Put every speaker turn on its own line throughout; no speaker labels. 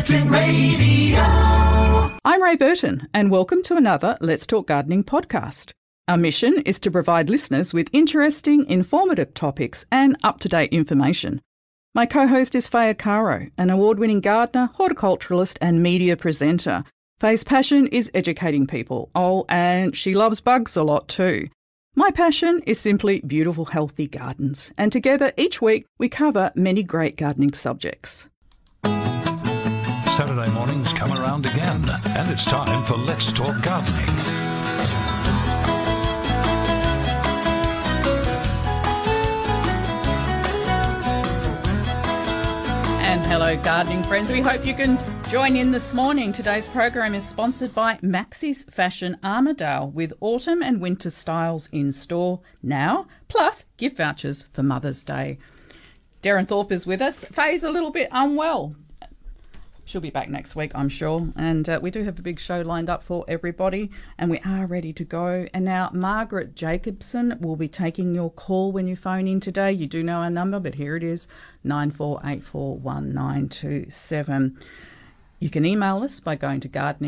Acting Radio.
I'm Ray Burton, and welcome to another Let's Talk Gardening podcast. Our mission is to provide listeners with interesting, informative topics and up-to-date information. My co-host is Faye Caro, an award-winning gardener, horticulturalist and media presenter. Faye's passion is educating people. Oh, and she loves bugs a lot too. My passion is simply beautiful, healthy gardens. And together each week we cover many great gardening subjects.
Saturday mornings come around again, and it's time for Let's Talk Gardening.
And hello, gardening friends. We hope you can join in this morning. Today's program is sponsored by Maxie's Fashion Armidale, with autumn and winter styles in store now, plus gift vouchers for Mother's Day. Darren Thorpe is with us. Faye's a little bit unwell. She'll be back next week, I'm sure. And we do have a big show lined up for everybody, and we are ready to go. And now Margaret Jacobson will be taking your call when you phone in today. You do know our number, but here it is, 94841927. You can email us by going to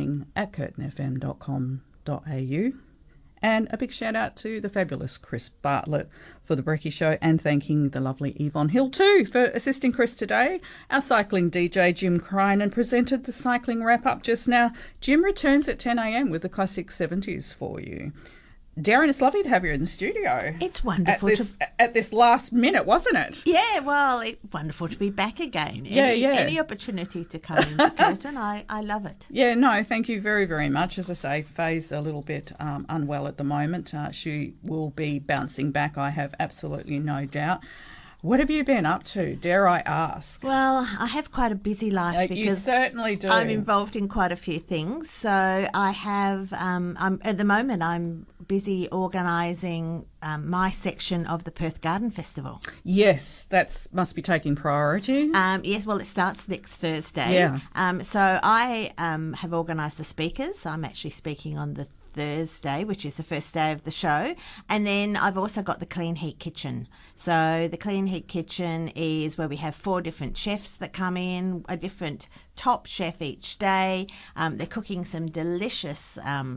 gardening@curtinfm.com.au. And a big shout out to the fabulous Chris Bartlett for the Brekkie Show, and thanking the lovely Yvonne Hill too for assisting Chris today. Our cycling DJ Jim Crinan presented the cycling wrap up just now. Jim returns at 10 a.m. with the classic 70s for you. Darren, it's lovely to have you in the studio.
It's wonderful.
At this last minute, wasn't it?
Yeah, well, it's wonderful to be back again. Any opportunity to come in, Curtin, I love it.
Yeah, no, thank you very, very much. As I say, Faye's a little bit unwell at the moment. She will be bouncing back, I have absolutely no doubt. What have you been up to, dare I ask?
Well, I have quite a busy life because
you certainly do.
I'm involved in quite a few things. So I have, at the moment, I'm busy organising my section of the Perth Garden Festival.
Yes, that must be taking priority.
Yes, well, it starts next Thursday.
Yeah.
So I have organised the speakers. I'm actually speaking on the Thursday, which is the first day of the show, and then I've also got the Clean Heat Kitchen. So the Clean Heat Kitchen is where we have 4 different chefs that come in, a different top chef each day. They're cooking some delicious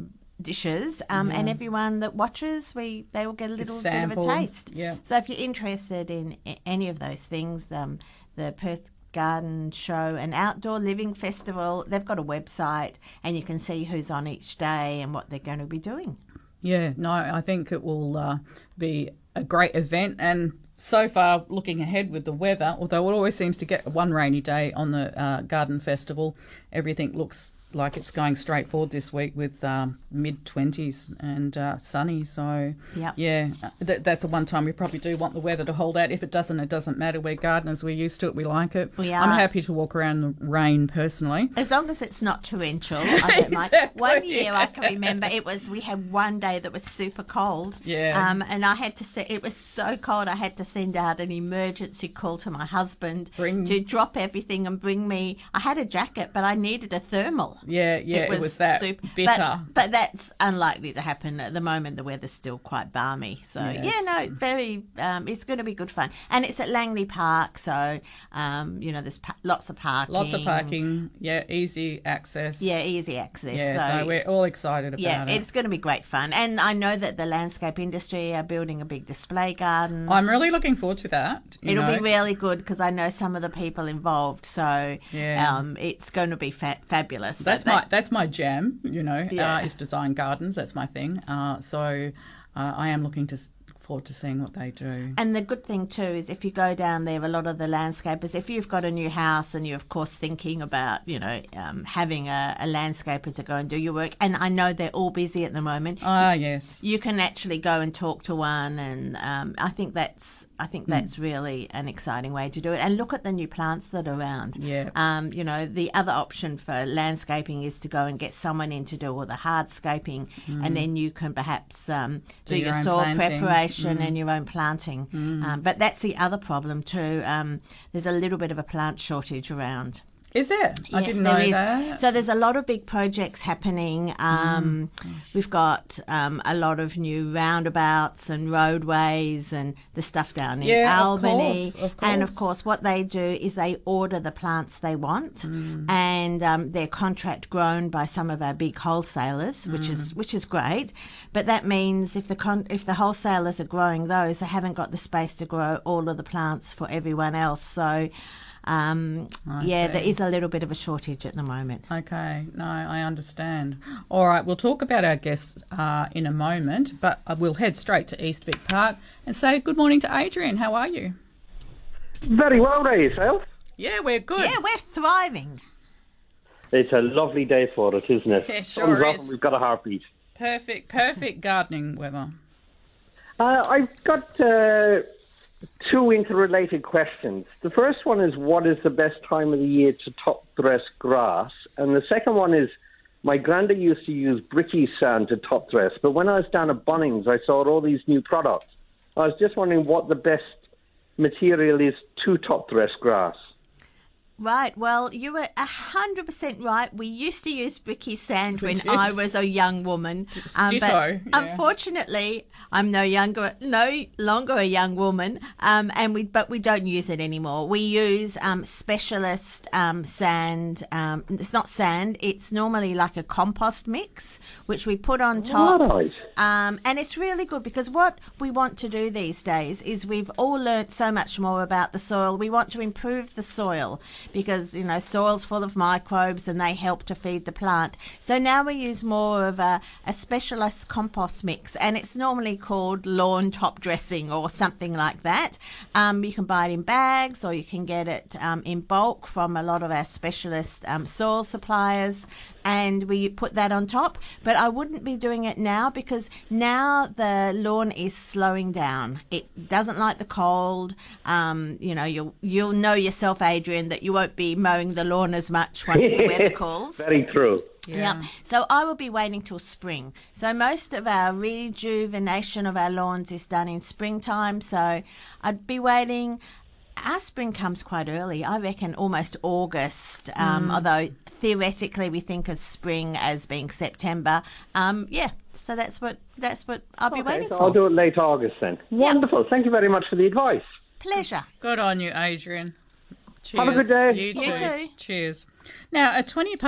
dishes, and everyone that watches, they will get a little bit of a taste.
Yeah.
So if you're interested in any of those things, the Perth Garden Show and Outdoor Living Festival, they've got a website, and you can see who's on each day and what they're going to be doing.
Yeah, no, I think it will be a great event, and so far, looking ahead with the weather, although it always seems to get one rainy day on the garden festival, everything looks like it's going straight forward this week with mid-20s and sunny. So, yeah, that's the one time we probably do want the weather to hold out. If it doesn't, it doesn't matter. We're gardeners. We're used to it. We like it.
We are.
I'm happy to walk around in the rain personally.
As long as it's not torrential, I don't mind. One year I can remember we had one day that was super cold.
Yeah.
And I had to it was so cold I had to send out an emergency call to my husband to drop everything and bring me. I had a jacket, but I needed a thermal.
Yeah, it was that super bitter.
But that's unlikely to happen at the moment. The weather's still quite balmy. So,
yes.
very, it's going to be good fun. And it's at Langley Park, so, there's lots of parking.
Lots of parking, easy access.
Yeah, easy access.
Yeah, so we're all excited about it.
Yeah, it's going to be great fun. And I know that the landscape industry are building a big display garden.
I'm really looking forward to that.
It'll be really good because I know some of the people involved, so it's going to be fabulous.
That's my jam, is design gardens. That's my thing. So I am looking forward to seeing what they do.
And the good thing too is if you go down there, a lot of the landscapers, if you've got a new house and you're of course thinking about, having a landscaper to go and do your work, and I know they're all busy at the moment.
Yes.
You can actually go and talk to one, and I think that's really an exciting way to do it. And look at the new plants that are around.
Yeah.
The other option for landscaping is to go and get someone in to do all the hardscaping, and then you can perhaps do your soil preparation and your own planting. But that's the other problem too. There's a little bit of a plant shortage around.
Is there? I
Yes,
didn't
there
know
is.
that.
So there's a lot of big projects happening. We've got a lot of new roundabouts and roadways and the stuff down in Albany.
Of course.
And of course, what they do is they order the plants they want, and they're contract grown by some of our big wholesalers, which is great. But that means if the wholesalers are growing those, they haven't got the space to grow all of the plants for everyone else. So. There is a little bit of a shortage at the moment.
Okay, no, I understand. All right, we'll talk about our guests in a moment, but we'll head straight to East Vic Park and say good morning to Adrian. How are you?
Very well there, yourself.
Yeah, we're good.
Yeah, we're thriving.
It's a lovely day for it, isn't it?
Yeah, sure
Sun's up
is.
and we've got a heartbeat.
Perfect gardening weather.
I've got two interrelated questions. The first one is, what is the best time of the year to top dress grass? And the second one is, my granddad used to use bricky sand to top dress, but when I was down at Bunnings, I saw all these new products. I was just wondering what the best material is to top dress grass.
Right, well, you were 100% right. We used to use bricky sand when
did.
I was a young woman.
Ditto,
but
yeah.
unfortunately, I'm no longer a young woman, but we don't use it anymore. We use specialist sand. It's not sand. It's normally like a compost mix, which we put on top.
Right.
And it's really good because what we want to do these days is we've all learnt so much more about the soil. We want to improve the soil because, soil's full of microbes and they help to feed the plant. So now we use more of a specialist compost mix, and it's normally called lawn top dressing or something like that. You can buy it in bags or you can get it in bulk from a lot of our specialist soil suppliers, and we put that on top. But I wouldn't be doing it now because now the lawn is slowing down. It doesn't like the cold. You'll know yourself, Adrian, that you won't be mowing the lawn as much once the weather cools.
Very true.
Yeah. So I will be waiting till spring. So most of our rejuvenation of our lawns is done in springtime. So I'd be waiting. Our spring comes quite early. I reckon almost August, although theoretically we think of spring as being September. So that's what I'll be waiting
so
for.
I'll do it late August then. Wonderful. Thank you very much for the advice.
Pleasure.
Good on you, Adrian. Cheers.
Have a good day.
You too. Cheers. Now, at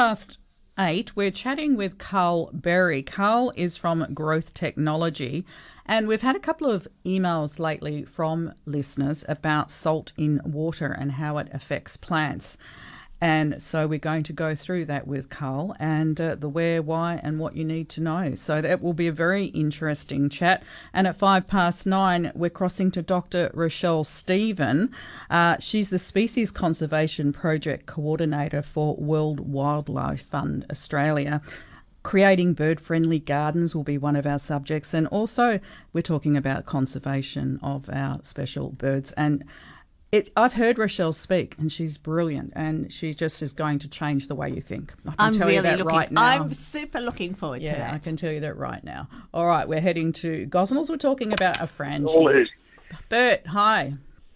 8:20, we're chatting with Carl Berry. Carl is from Growth Technology, and we've had a couple of emails lately from listeners about salt in water and how it affects plants. And so we're going to go through that with Carl and the where, why and what you need to know. So that will be a very interesting chat. And at 9:05, we're crossing to Dr. Rochelle Stephen. She's the Species Conservation Project Coordinator for World Wildlife Fund Australia. Creating bird-friendly gardens will be one of our subjects. And also we're talking about conservation of our special birds. And I've heard Rochelle speak, and she's brilliant, and she just is going to change the way you think. I can tell you that right now.
I'm super looking forward to that.
Yeah, I can tell you that right now. All right, we're heading to Gosnells. We're talking about a frangie.
Always.
Bert, hi.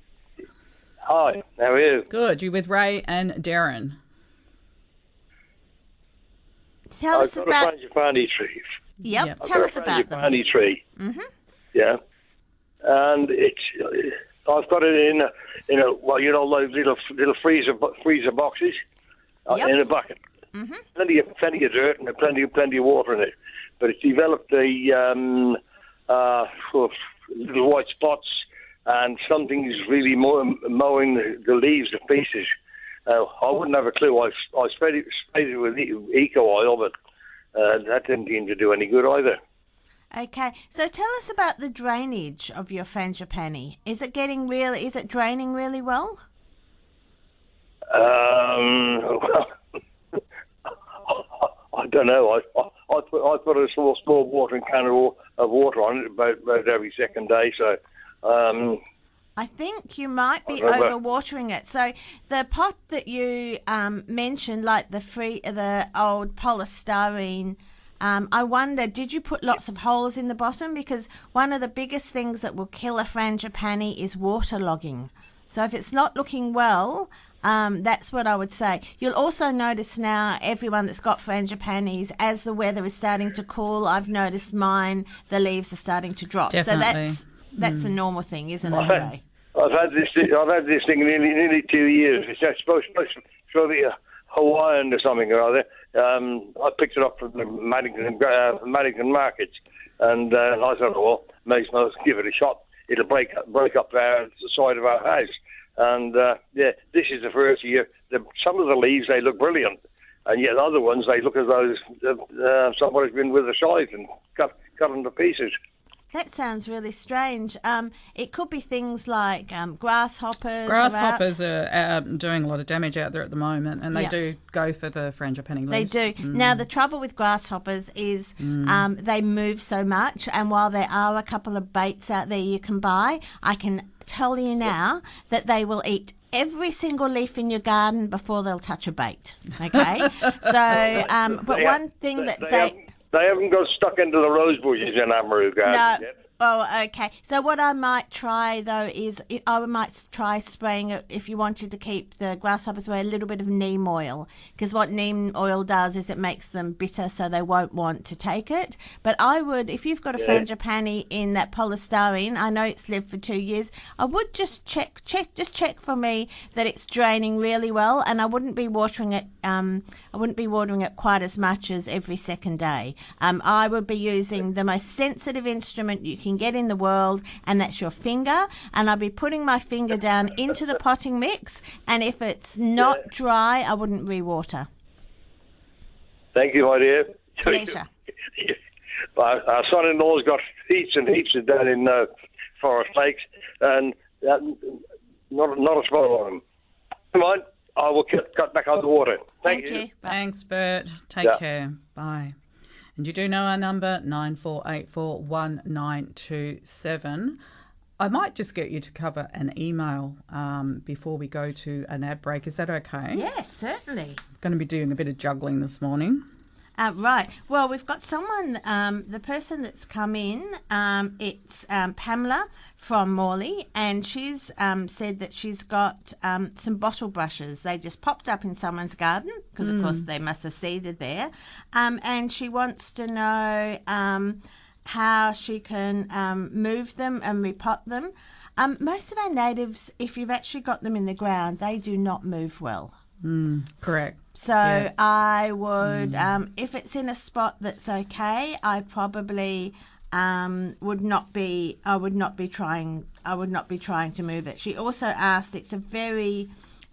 Hi, how are you?
Good. You with Ray and Darren?
Tell us about...
I've got a frangipani tree.
Yep, tell us about them.
Frangipani tree. Mm-hmm. Yeah. And I've got it in those little freezer boxes in a bucket. Mm-hmm. Plenty of dirt and plenty of water in it. But it's developed little white spots, and something's really mowing the leaves to pieces. I wouldn't have a clue. I sprayed it with eco oil, but that didn't seem to do any good either.
Okay, so tell us about the drainage of your frangipani. Is it draining really well?
I don't know. I put a small watering can of water on it about every second day. So
I think you might be overwatering it. So the pot that you mentioned, like the old polystyrene. I wonder, did you put lots of holes in the bottom? Because one of the biggest things that will kill a frangipani is waterlogging. So if it's not looking well, That's what I would say. You'll also notice now, everyone that's got frangipanis, as the weather is starting to cool, I've noticed mine, the leaves are starting to drop.
Definitely.
So that's a normal thing, isn't it, Ray?
I've had this thing nearly 2 years. It's supposed to be a Hawaiian or something or other. I picked it up from the Maddington markets, and I thought, well, may as well give it a shot. It'll break up the side of our house. And this is the first year. Some of the leaves, they look brilliant, and yet other ones, they look as though somebody's been with a scythe and cut them to pieces.
That sounds really strange. It could be things like grasshoppers.
Grasshoppers are doing a lot of damage out there at the moment, and they do go for the frangipani leaves.
They do. Now, the trouble with grasshoppers is they move so much, and while there are a couple of baits out there you can buy, I can tell you now that they will eat every single leaf in your garden before they'll touch a bait. Okay? So, but one thing that
They haven't got stuck into the rose bushes in Amaru Garden yet.
Oh, okay. So what I might try, though, is I might try spraying it, if you wanted to keep the grasshoppers away, a little bit of neem oil. Because what neem oil does is it makes them bitter, so they won't want to take it. But I would, if you've got a frangipani in that polystyrene, I know it's lived for 2 years, I would just check for me that it's draining really well, and I wouldn't be watering it. I wouldn't be watering it quite as much as every second day. I would be using the most sensitive instrument you can get in the world, and that's your finger, and I'll be putting my finger down into the potting mix, and if it's not dry, I wouldn't rewater.
Thank you, my dear.
Pleasure.
Our son-in-law's got heaps and heaps of down in Forest Lakes, and not a spot on them. Come on, I will cut back on the water. Thank you.
Thanks, Bert. Take care. Bye. And you do know our number, 94841927. I might just get you to cover an email before we go to an ad break. Is that okay?
Yes, certainly.
Going to be doing a bit of juggling this morning.
Right. Well, we've got someone, the person that's come in, it's Pamela from Morley, and she's said that she's got some bottle brushes. They just popped up in someone's garden because, of course, they must have seeded there. And she wants to know how she can move them and repot them. Most of our natives, if you've actually got them in the ground, they do not move well.
Correct.
So I would, if it's in a spot that's okay, I probably would not be trying to move it. She also asked, it's a very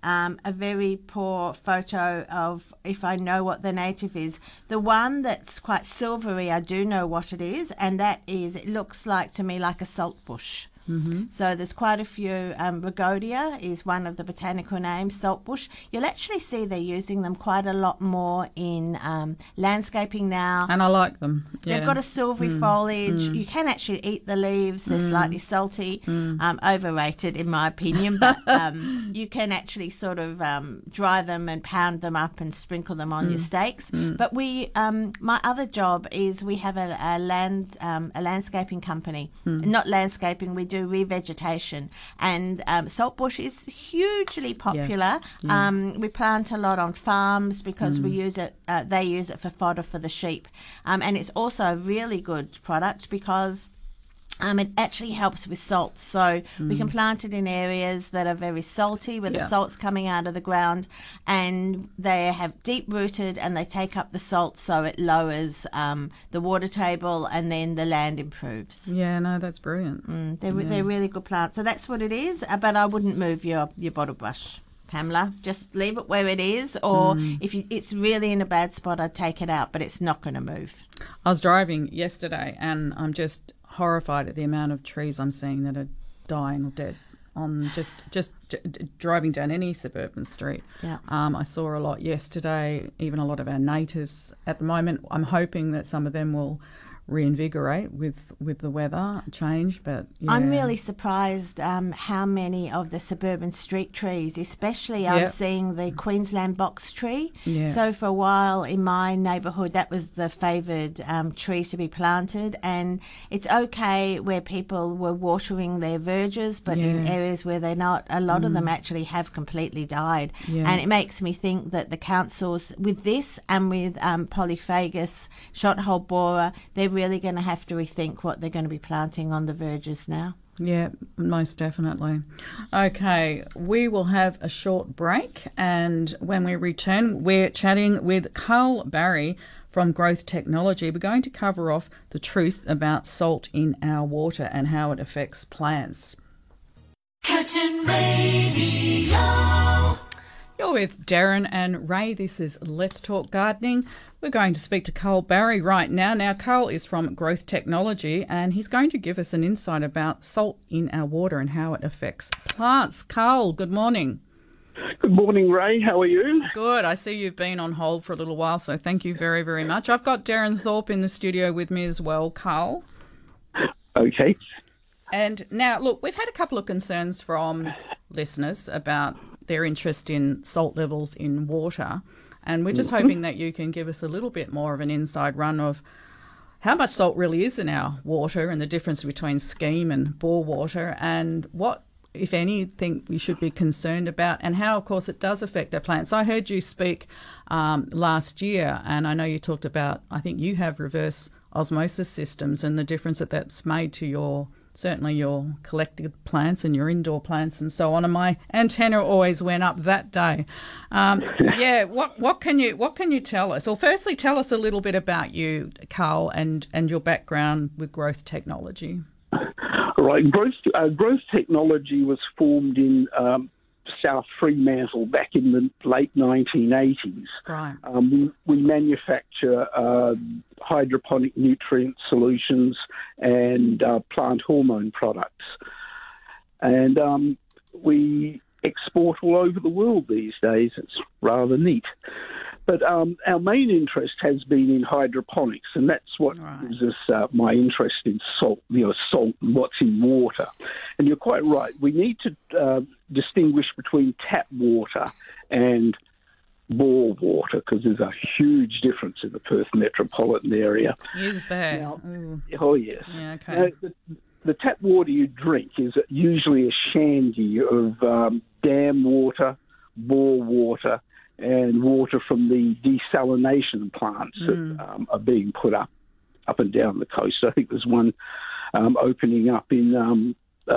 poor photo of, if I know what the native is. The one that's quite silvery, I do know what it is, and that is, it looks like to me like a saltbush. So there's quite a few. Rhagodia is one of the botanical names, saltbush. You'll actually see they're using them quite a lot more in landscaping now.
And I like them. Yeah.
They've got a silvery foliage. You can actually eat the leaves. They're slightly salty. Overrated, in my opinion. But you can actually sort of dry them and pound them up and sprinkle them on your steaks. But my other job is we have a landscaping company. Not landscaping, we do revegetation, and saltbush is hugely popular. We plant a lot on farms because we use it. They use it for fodder for the sheep, and it's also a really good product because it actually helps with salt. So we can plant it in areas that are very salty, where the salt's coming out of the ground, and they have deep rooted and they take up the salt, so it lowers the water table, and then the land improves.
Yeah, no, that's brilliant.
They're really good plants. So that's what it is, but I wouldn't move your bottle brush, Pamela. Just leave it where it is, or if it's really in a bad spot, I'd take it out, but it's not going to move.
I was driving yesterday, and I'm just horrified at the amount of trees I'm seeing that are dying or dead on just driving down any suburban street. I saw a lot yesterday, even a lot of our natives. At the moment, I'm hoping that some of them will reinvigorate with the weather change. But yeah.
I'm really surprised how many of the suburban street trees, especially I'm seeing the Queensland box tree.
Yeah.
So for a while in my neighbourhood, that was the favoured tree to be planted, and it's okay where people were watering their verges, but in areas where they're not, a lot of them actually have completely died.
Yeah.
And it makes me think that the councils, with this and with Polyphagus, shot-hole borer, they're really going to have to rethink what they're going to be planting on the verges now.
Yeah, most definitely. Okay, we will have a short break, and when we return, we're chatting with Carl Barry from Growth Technology. We're going to cover off the truth about salt in our water and how it affects plants.
Curtin Radio.
You're with Darren and Ray. This is Let's Talk Gardening. We're going to speak to Carl Barry right now. Now, Carl is from Growth Technology, and he's going to give us an insight about salt in our water and how it affects plants. Carl, good morning.
Good morning, Ray. How are you?
Good. I see you've been on hold for a little while, so thank you very, very much. I've got Darren Thorpe in the studio with me as well, Carl.
Okay.
And now, look, we've had a couple of concerns from listeners about their interest in salt levels in water, and we're just hoping that you can give us a little bit more of an inside run of how much salt really is in our water and the difference between scheme and bore water, and what, if anything, we should be concerned about, and how, of course, it does affect our plants. I heard you speak last year, and I know you talked about, I think you have reverse osmosis systems and the difference that that's made to certainly your collected plants and your indoor plants and so on. And my antenna always went up that day. What can you tell us? Well, firstly, tell us a little bit about you, Carl, and your background with Growth Technology.
Right, Growth Technology was formed in South Fremantle back in the late 1980s.
Right.
We manufacture hydroponic nutrient solutions and plant hormone products. And we export all over the world these days. It's rather neat. But our main interest has been in hydroponics, and that's what gives us my interest in salt, salt and what's in water. And you're quite right. We need to distinguish between tap water and bore water, because there's a huge difference in the Perth metropolitan area.
Is there?
Now, oh, yes.
Yeah, okay.
Now, the tap water you drink is usually a shandy of dam water, bore water, and water from the desalination plants that are being put up and down the coast. I think there's one opening up in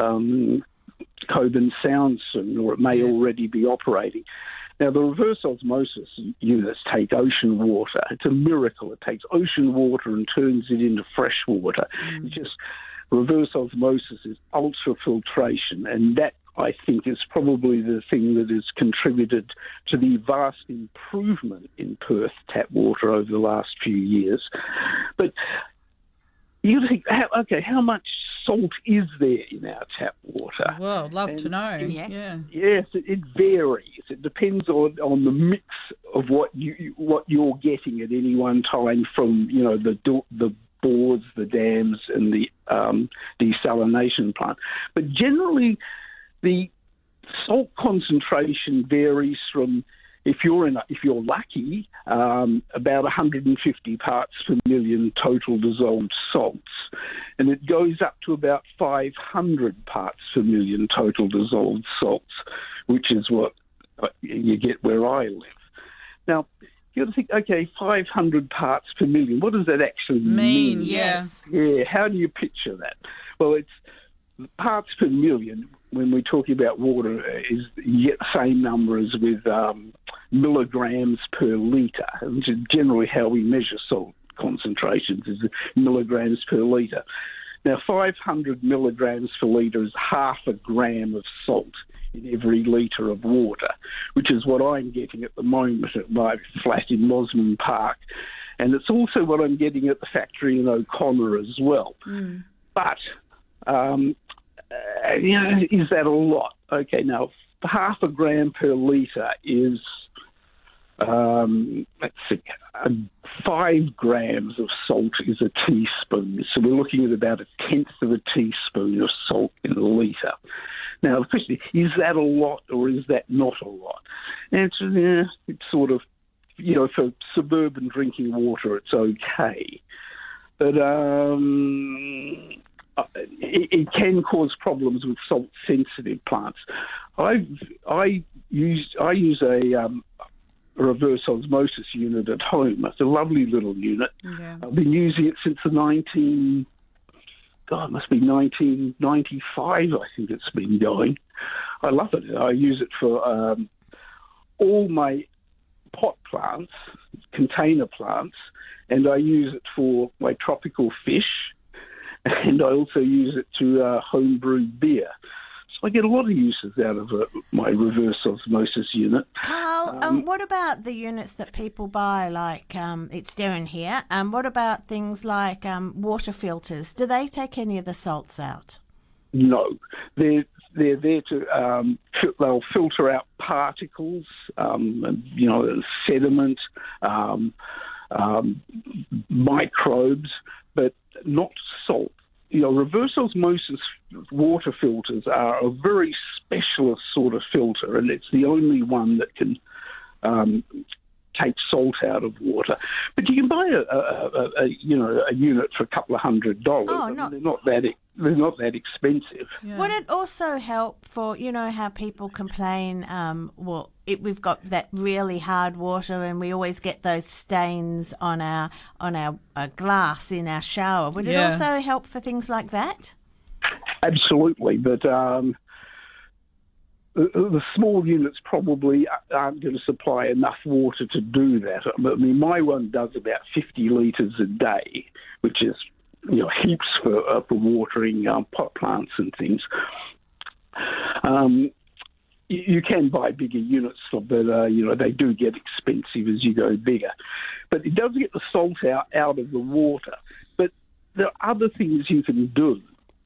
Cockburn Sound soon, or it may already be operating. Now, the reverse osmosis units take ocean water. It's a miracle. It takes ocean water and turns it into fresh water. It's just reverse osmosis is ultrafiltration, and that, I think, is probably the thing that has contributed to the vast improvement in Perth tap water over the last few years. But you think, how much salt is there in our tap water?
Well, I'd love to know.
Yes, it varies. It depends on the mix of what you're getting at any one time from the bores, the dams, and the desalination plant. But generally, the salt concentration varies from, if you're lucky, about 150 parts per million total dissolved salts, and it goes up to about 500 parts per million total dissolved salts, which is what you get where I live. Now, you got to think, 500 parts per million. What does that actually mean?
Yes.
Yeah. How do you picture that? Well, it's parts per million. When we're talking about water, is you get the same number as with milligrams per litre, which is generally how we measure salt concentrations, is milligrams per litre. Now, 500 milligrams per litre is half a gram of salt in every litre of water, which is what I'm getting at the moment at my flat in Mosman Park. And it's also what I'm getting at the factory in O'Connor as well. But is that a lot? Okay, now, half a gram per litre is, let's see, 5 grams of salt is a teaspoon. So we're looking at about 1/10 of a teaspoon of salt in a litre. Now, the question is that a lot or is that not a lot? And it's sort of, for suburban drinking water, it's okay. But it can cause problems with salt-sensitive plants. I use a reverse osmosis unit at home. It's a lovely little unit.
Yeah.
I've been using it since the 1995, I think it's been going. I love it. I use it for all my pot plants, container plants, and I use it for my tropical fish, and I also use it to homebrew beer. So I get a lot of uses out of my reverse osmosis unit.
Carl, what about the units that people buy, like it's Darren here, what about things like water filters? Do they take any of the salts out?
No. They're there to they'll filter out particles, sediment, microbes, but not salt. Reverse osmosis water filters are a very specialist sort of filter, and it's the only one that can take salt out of water. But you can buy a unit for a couple of $100. They're not that expensive.
Yeah.
Would it also help for, how people complain, we've got that really hard water and we always get those stains on our glass in our shower. Would it also help for things like that?
Absolutely, but the small units probably aren't going to supply enough water to do that. I mean, my one does about 50 litres a day, which is heaps for watering pot plants and things. You can buy bigger units, but they do get expensive as you go bigger. But it does get the salt out of the water. But there are other things you can do.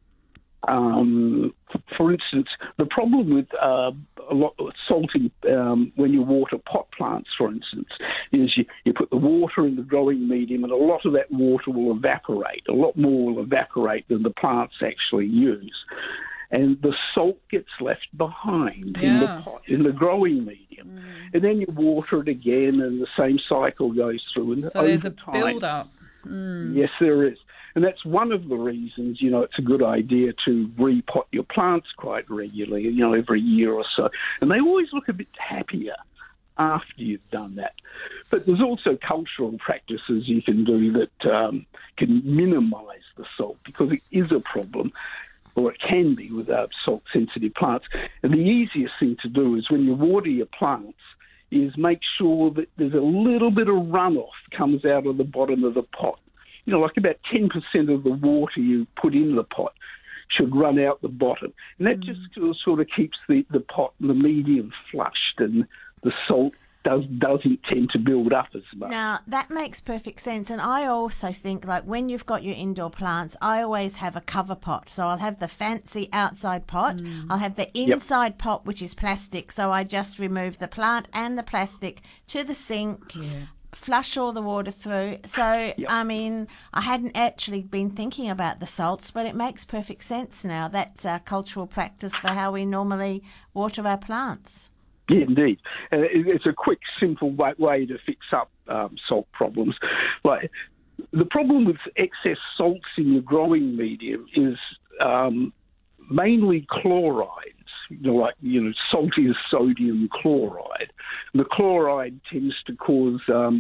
For instance, the problem with a lot of salting when you water pot plants, for instance, is you put the water in the growing medium and a lot of that water will evaporate. A lot more will evaporate than the plants actually use. And the salt gets left behind in the pot, in the growing medium. And then you water it again and the same cycle goes through. And
so there's a build-up.
Yes, there is. And that's one of the reasons, it's a good idea to repot your plants quite regularly, every year or so. And they always look a bit happier after you've done that. But there's also cultural practices you can do that can minimise the salt, because it is a problem, or it can be with salt-sensitive plants. And the easiest thing to do is when you water your plants is make sure that there's a little bit of runoff comes out of the bottom of the pot. Like about 10% of the water you put in the pot should run out the bottom. And that just sort of keeps the pot and the medium flushed, and the salt doesn't tend to build up as much.
Now, that makes perfect sense. And I also think, like, when you've got your indoor plants, I always have a cover pot. So I'll have the fancy outside pot. I'll have the inside pot, which is plastic. So I just remove the plant and the plastic to the sink. Flush all the water through. So, I mean, I hadn't actually been thinking about the salts, but it makes perfect sense now. That's our cultural practice for how we normally water our plants.
Yeah, indeed. It's a quick, simple way to fix up salt problems. Like, the problem with excess salts in your growing medium is mainly chlorides. Salt is sodium chloride. The chloride tends to cause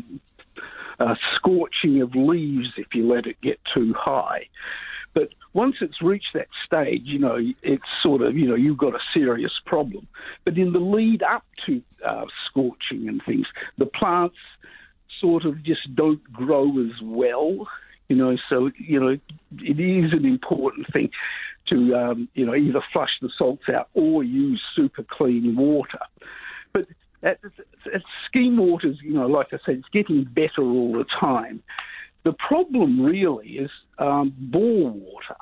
scorching of leaves if you let it get too high. But once it's reached that stage, it's sort of, you've got a serious problem. But in the lead up to scorching and things, the plants sort of just don't grow as well, so, it is an important thing to, either flush the salts out or use super clean water. But at scheme waters, like I said, it's getting better all the time. The problem really is bore water.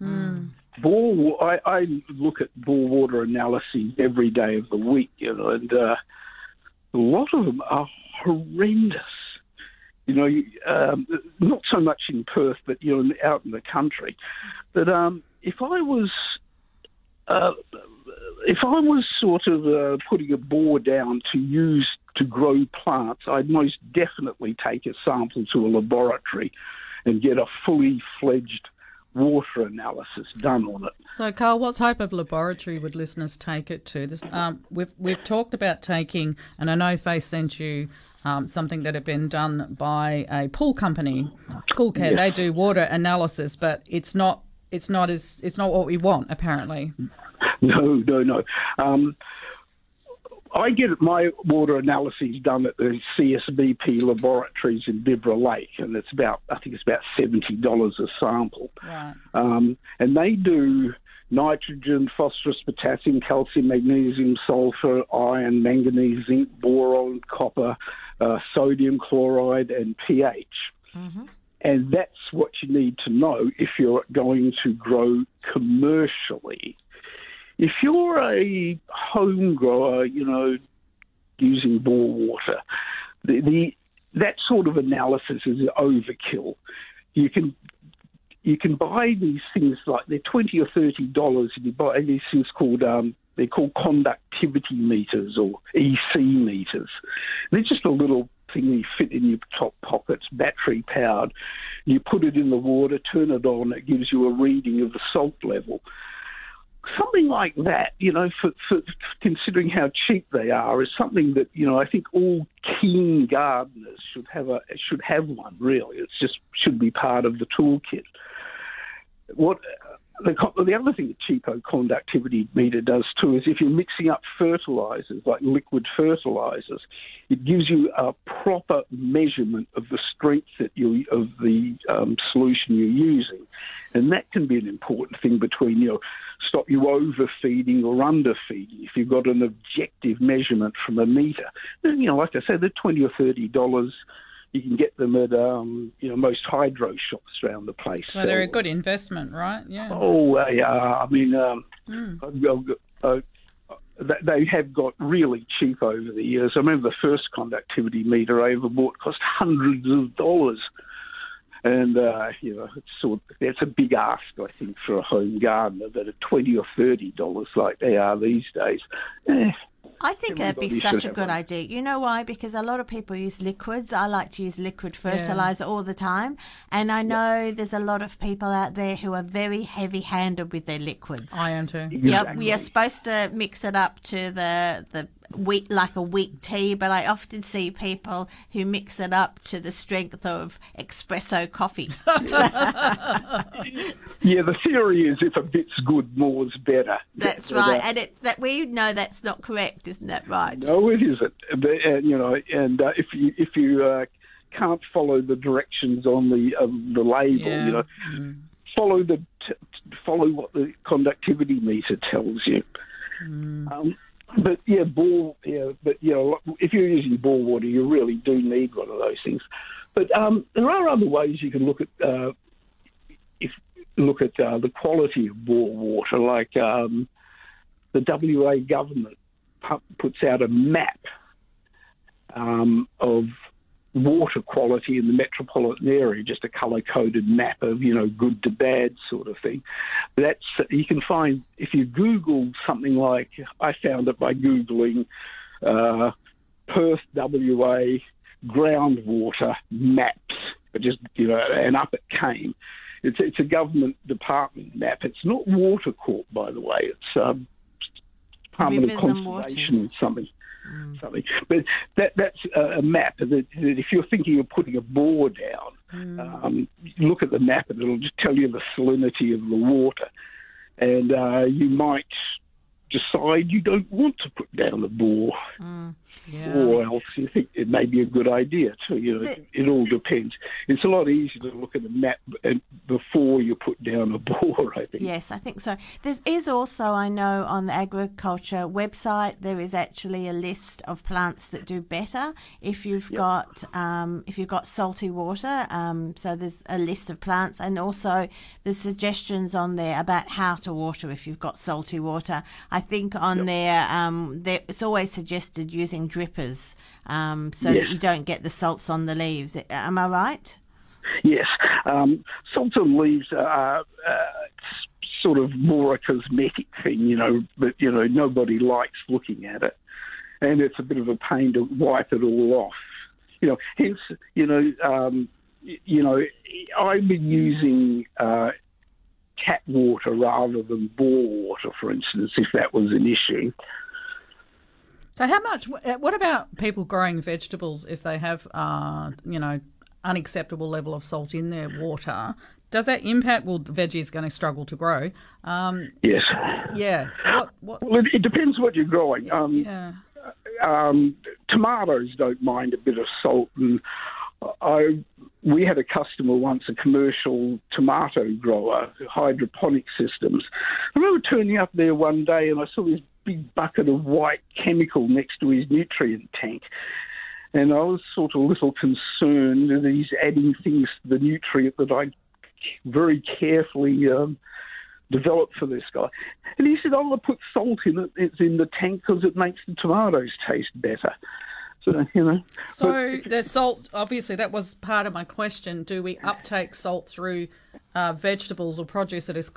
I look at bore water analyses every day of the week, and a lot of them are horrendous. not so much in Perth, but out in the country. But if I was sort of putting a bore down to use to grow plants, I'd most definitely take a sample to a laboratory and get a fully fledged water analysis done on it.
So, Carl, what type of laboratory would listeners take it to? We've talked about taking, and I know Faith sent you something that had been done by a pool company, Pool Care. They do water analysis, but it's not what we want, apparently.
No. I get my water analyses done at the CSBP laboratories in Bibra Lake, and I think it's about $70 a sample.
Right.
And they do nitrogen, phosphorus, potassium, calcium, magnesium, sulfur, iron, manganese, zinc, boron, copper, sodium chloride, and pH. Mm-hmm. And that's what you need to know if you're going to grow commercially. If you're a home grower, using bore water, that sort of analysis is overkill. You can buy these things like they're $20 or $30, and you buy these things called they're called conductivity meters or EC meters. They're just a little thing you fit in your top pockets, battery powered. You put it in the water, turn it on, it gives you a reading of the salt level. Something like that, for considering how cheap they are, is something that I think all keen gardeners should have one. Really, it just should be part of the toolkit. The other thing that cheapo conductivity meter does too is if you're mixing up fertilizers, like liquid fertilizers, it gives you a proper measurement of the strength of the solution you're using. And that can be an important thing between, stop you overfeeding or underfeeding. If you've got an objective measurement from a meter, then, like I said, they're $20 or $30. You can get them at most hydro shops around the place.
So they're a good investment, right? Yeah.
Oh, yeah. I mean, they have got really cheap over the years. I remember the first conductivity meter I ever bought cost hundreds of dollars. And, that's a big ask, I think, for a home gardener, that at $20 or $30 like they are these days.
I think that'd be such a good idea. You know why? Because a lot of people use liquids. I like to use liquid fertilizer all the time. And I know there's a lot of people out there who are very heavy-handed with their liquids.
I am too.
Exactly.
Yep, you're supposed to mix it up to the wheat, like a wheat tea, but I often see people who mix it up to the strength of espresso coffee.
Yeah, the theory is if a bit's good, more's better.
That's right, and it's that we know that's not correct, isn't that right?
No, it isn't. If you can't follow the directions on the label, follow what the conductivity meter tells you. If you're using bore water, you really do need one of those things. But there are other ways you can look at the quality of bore water. Like the WA government puts out a map of water quality in the metropolitan area, just a colour-coded map of, good to bad sort of thing. That's, you can find, if you Google something like, I found it by Googling Perth, WA, groundwater maps, and up it came. It's a government department map. It's not Water Corp, by the way. It's Department of Conservation or something. But that's a map that if you're thinking of putting a bore down, look at the map and it'll just tell you the salinity of the water. And you might decide you don't want to put down a bore, or else you think it may be a good idea too. It all depends. It's a lot easier to look at a map before you put down a bore, I think.
Yes, I think so. There is also, I know, on the agriculture website, there is actually a list of plants that do better if you've got salty water. So there's a list of plants, and also there's suggestions on there about how to water if you've got salty water. I think on there, it's always suggested using drippers so that you don't get the salts on the leaves. Am I right?
Yes. Salts on leaves are sort of more a cosmetic thing, but, nobody likes looking at it. And it's a bit of a pain to wipe it all off. Hence, I've been using tap water rather than bore water, for instance, if that was an issue.
So what about people growing vegetables if they have, unacceptable level of salt in their water? Does that impact? Well, the veggie going to struggle to grow.
Yes.
Yeah. What?
Well, it depends what you're growing. Tomatoes don't mind a bit of salt, and we had a customer once, a commercial tomato grower, hydroponic systems. I remember turning up there one day and I saw this big bucket of white chemical next to his nutrient tank. And I was sort of a little concerned that he's adding things to the nutrient that I very carefully developed for this guy. And he said, I put salt in it. It's in the tank because it makes the tomatoes taste better.
So the salt, obviously, that was part of my question. Do we uptake salt through vegetables or produce that is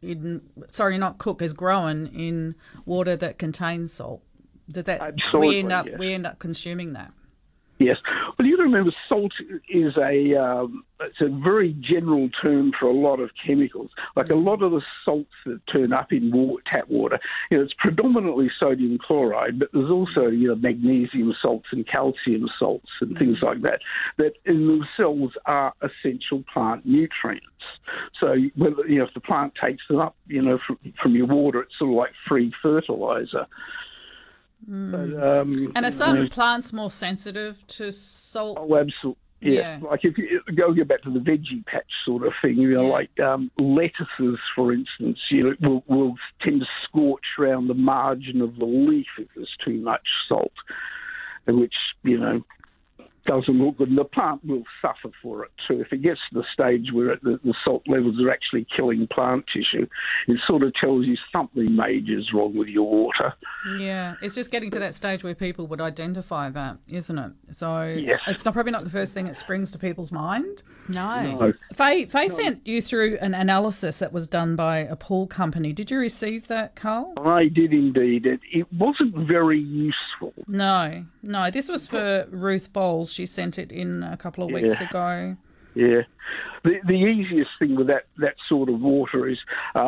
is grown in water that contains salt? Does that
Absolutely,
we end up consuming that?
Yes. Well, you got to remember salt is it's a very general term for a lot of chemicals. Like a lot of the salts that turn up in tap water, it's predominantly sodium chloride, but there's also, magnesium salts and calcium salts and things like that in themselves are essential plant nutrients. So, if the plant takes them up, from your water, it's sort of like free fertilizer. But,
and are some plants more sensitive to salt?
Oh, absolutely. Yeah. Like if you go back to the veggie patch sort of thing, like lettuces, for instance, will tend to scorch around the margin of the leaf if there's too much salt, which, doesn't look good. And the plant will suffer for it too. If it gets to the stage where the salt levels are actually killing plant tissue, it sort of tells you something major is wrong with your water.
Yeah, it's just getting to that stage where people would identify that, isn't it? So
yes.
It's probably not the first thing that springs to people's mind.
No.
Faye sent you through an analysis that was done by a pool company. Did you receive that, Carl?
I did indeed. It wasn't very useful.
No. This was for Ruth Bowles. She sent it in a couple of weeks ago.
Yeah. The easiest thing with that sort of water is,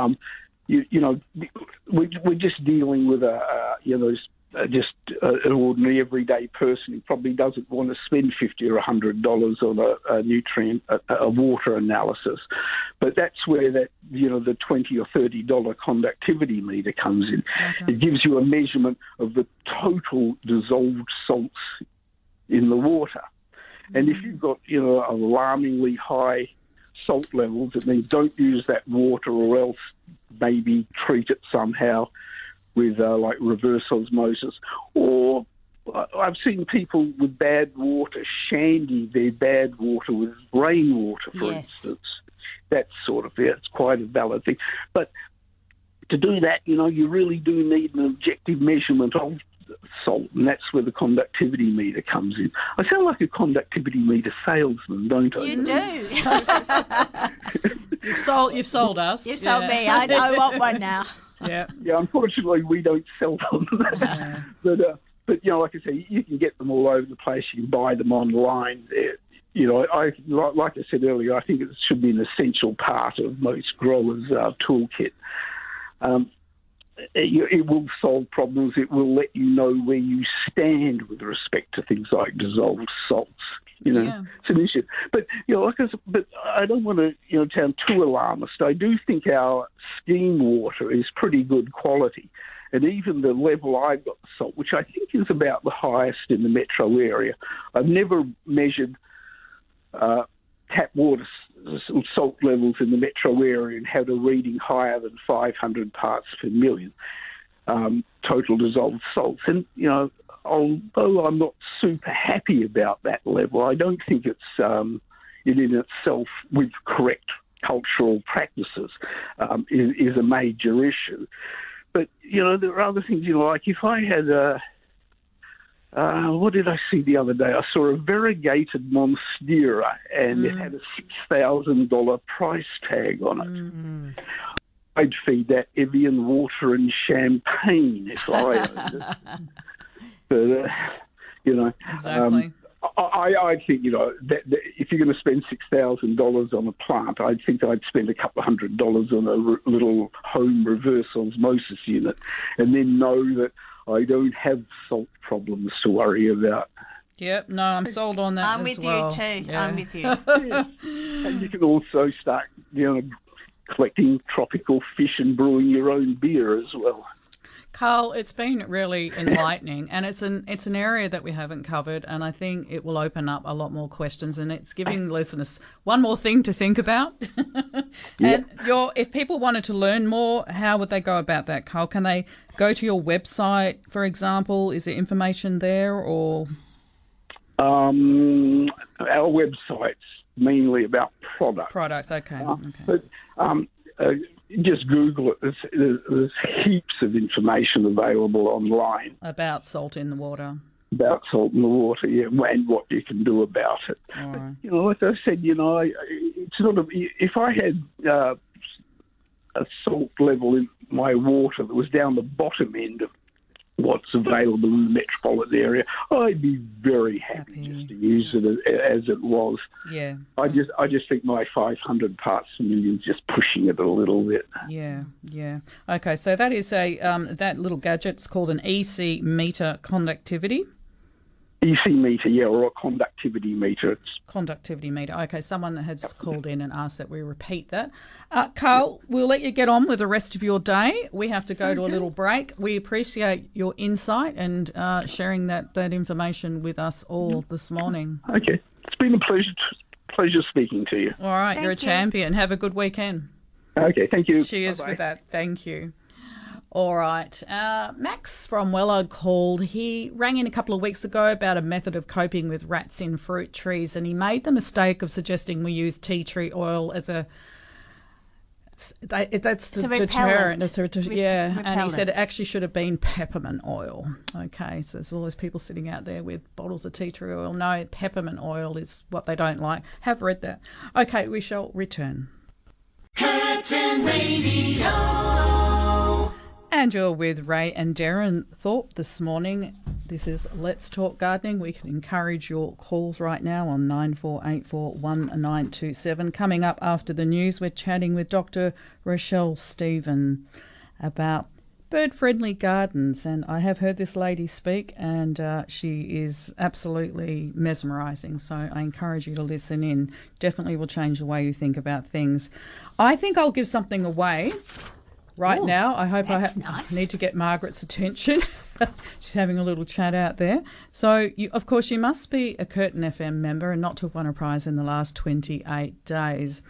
we're just dealing with an ordinary everyday person who probably doesn't want to spend $50 or $100 on a nutrient, a water analysis. But that's where the $20 or $30 conductivity meter comes in. Okay. It gives you a measurement of the total dissolved salts in the water. And if you've got, alarmingly high salt levels, it means don't use that water or else maybe treat it somehow with like reverse osmosis. Or I've seen people with bad water shandy their bad water with rainwater, for instance. That's sort of it's quite a valid thing. But to do that, you really do need an objective measurement of salt, and that's where the conductivity meter comes in. I sound like a conductivity meter salesman, don't I?
You do.
You've sold us.
You've sold me. I want one now.
Yeah.
Yeah. Unfortunately, we don't sell them.
Yeah.
But like I say, you can get them all over the place. You can buy them online. Like I said earlier, I think it should be an essential part of most growers' toolkit. It will solve problems. It will let you know where you stand with respect to things like dissolved salts. It's an issue. But like I said, but I don't want to sound too alarmist. I do think our scheme water is pretty good quality, and even the level I've got the salt, which I think is about the highest in the metro area. I've never measured tap water salt levels in the metro area and had a reading higher than 500 parts per million total dissolved salts. And, although I'm not super happy about that level, I don't think it's it in itself, with correct cultural practices, is a major issue. But, there are other things, like if I had what did I see the other day? I saw a variegated Monstera, and it had a $6,000 price tag on it. I'd feed that Evian water and champagne if I owned it. But,
Exactly.
I think, that if you're going to spend $6,000 on a plant, I think I'd spend a couple of $100 on a little home reverse osmosis unit, and then know that I don't have salt problems to worry about.
Yep, no, I'm sold on that
I'm
as
with
well.
you too.
Yeah.
I'm with you.
Yes. And you can also start, collecting tropical fish and brewing your own beer as well.
Carl, it's been really enlightening, and it's an area that we haven't covered, and I think it will open up a lot more questions, and it's giving listeners one more thing to think about. And if people wanted to learn more, how would they go about that, Carl? Can they go to your website, for example? Is there information there, or?
Our website's mainly about products.
Products, okay.
But just Google it. There's heaps of information available online
About salt in the water.
about salt in the water, and what you can do about it.
All right.
Like I said, it's not if I had a salt level in my water that was down the bottom end of what's available in the metropolitan area, I'd be very happy just to use it as it was.
Yeah.
I just think my 500 parts per million is just pushing it a little bit.
Yeah. Okay, so that is that little gadget's called an EC meter conductivity.
EC meter, or a conductivity meter.
Conductivity meter. Okay, someone has called in and asked that we repeat that. Carl, we'll let you get on with the rest of your day. We have to go to a little break. We appreciate your insight and sharing that information with us all this morning.
Okay. It's been a pleasure speaking to you.
All right,
Thank
you're a
you.
champion. Have a good weekend.
Okay, thank you.
Cheers
Bye-bye.
for that. Thank you. All right. Max from Wellard called. He rang in a couple of weeks ago about a method of coping with rats in fruit trees, and he made the mistake of suggesting we use tea tree oil as a... That's the deterrent. And he said it actually should have been peppermint oil. Okay, so there's all those people sitting out there with bottles of tea tree oil. No, peppermint oil is what they don't like. Have read that. Okay, we shall return.
Curtin Radio.
And you're with Ray and Darren Thorpe this morning. This is Let's Talk Gardening. We can encourage your calls right now on 9484 1927. Coming up after the news, we're chatting with Dr. Rochelle Stephen about bird-friendly gardens. And I have heard this lady speak, and she is absolutely mesmerising. So I encourage you to listen in. Definitely will change the way you think about things. I think I'll give something away right now. I hope
that's nice.
need to get Margaret's attention. She's having a little chat out there. So, of course, you must be a Curtin FM member and not to have won a prize in the last 28 days.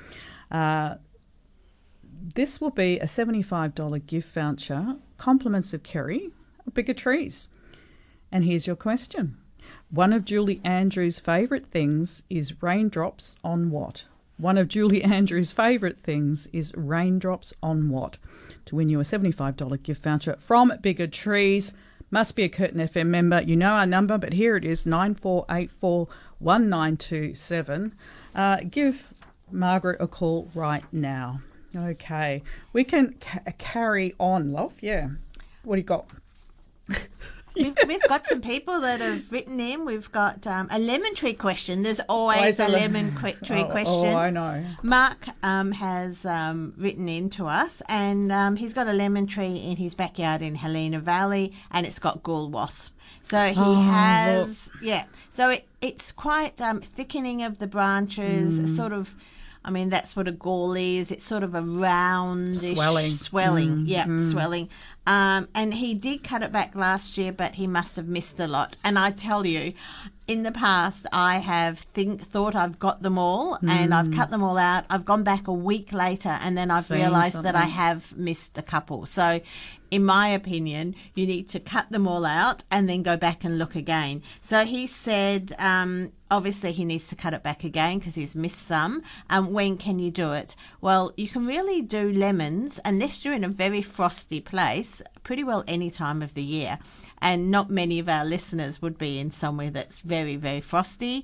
This will be a $75 gift voucher, compliments of Kerry, Bigger Trees. And here's your question. One of Julie Andrews' favourite things is raindrops on what? One of Julie Andrews' favourite things is raindrops on what? To win you a $75 gift voucher from Bigger Trees. Must be a Curtin FM member. You know our number, but here it is, 9484 1927. Give Margaret a call right now. Okay. We can carry on, love. Yeah. What do you got?
We've got some people that have written in. We've got a lemon tree question. There's always a lemon tree question.
Oh, I know.
Mark has written in to us, and he's got a lemon tree in his backyard in Helena Valley, and it's got gall wasp. So he has, So it's quite thickening of the branches, sort of. I mean, that's what a gall is. It's sort of a roundish swelling. Swelling. And he did cut it back last year, but he must have missed a lot. And I tell you, in the past, I have thought I've got them all, and I've cut them all out. I've gone back a week later, and then I've realised that I have missed a couple. So, in my opinion, you need to cut them all out and then go back and look again. So he said, obviously he needs to cut it back again because he's missed some. When can you do it? Well, you can really do lemons, unless you're in a very frosty place, pretty well any time of the year. And not many of our listeners would be in somewhere that's very, very frosty.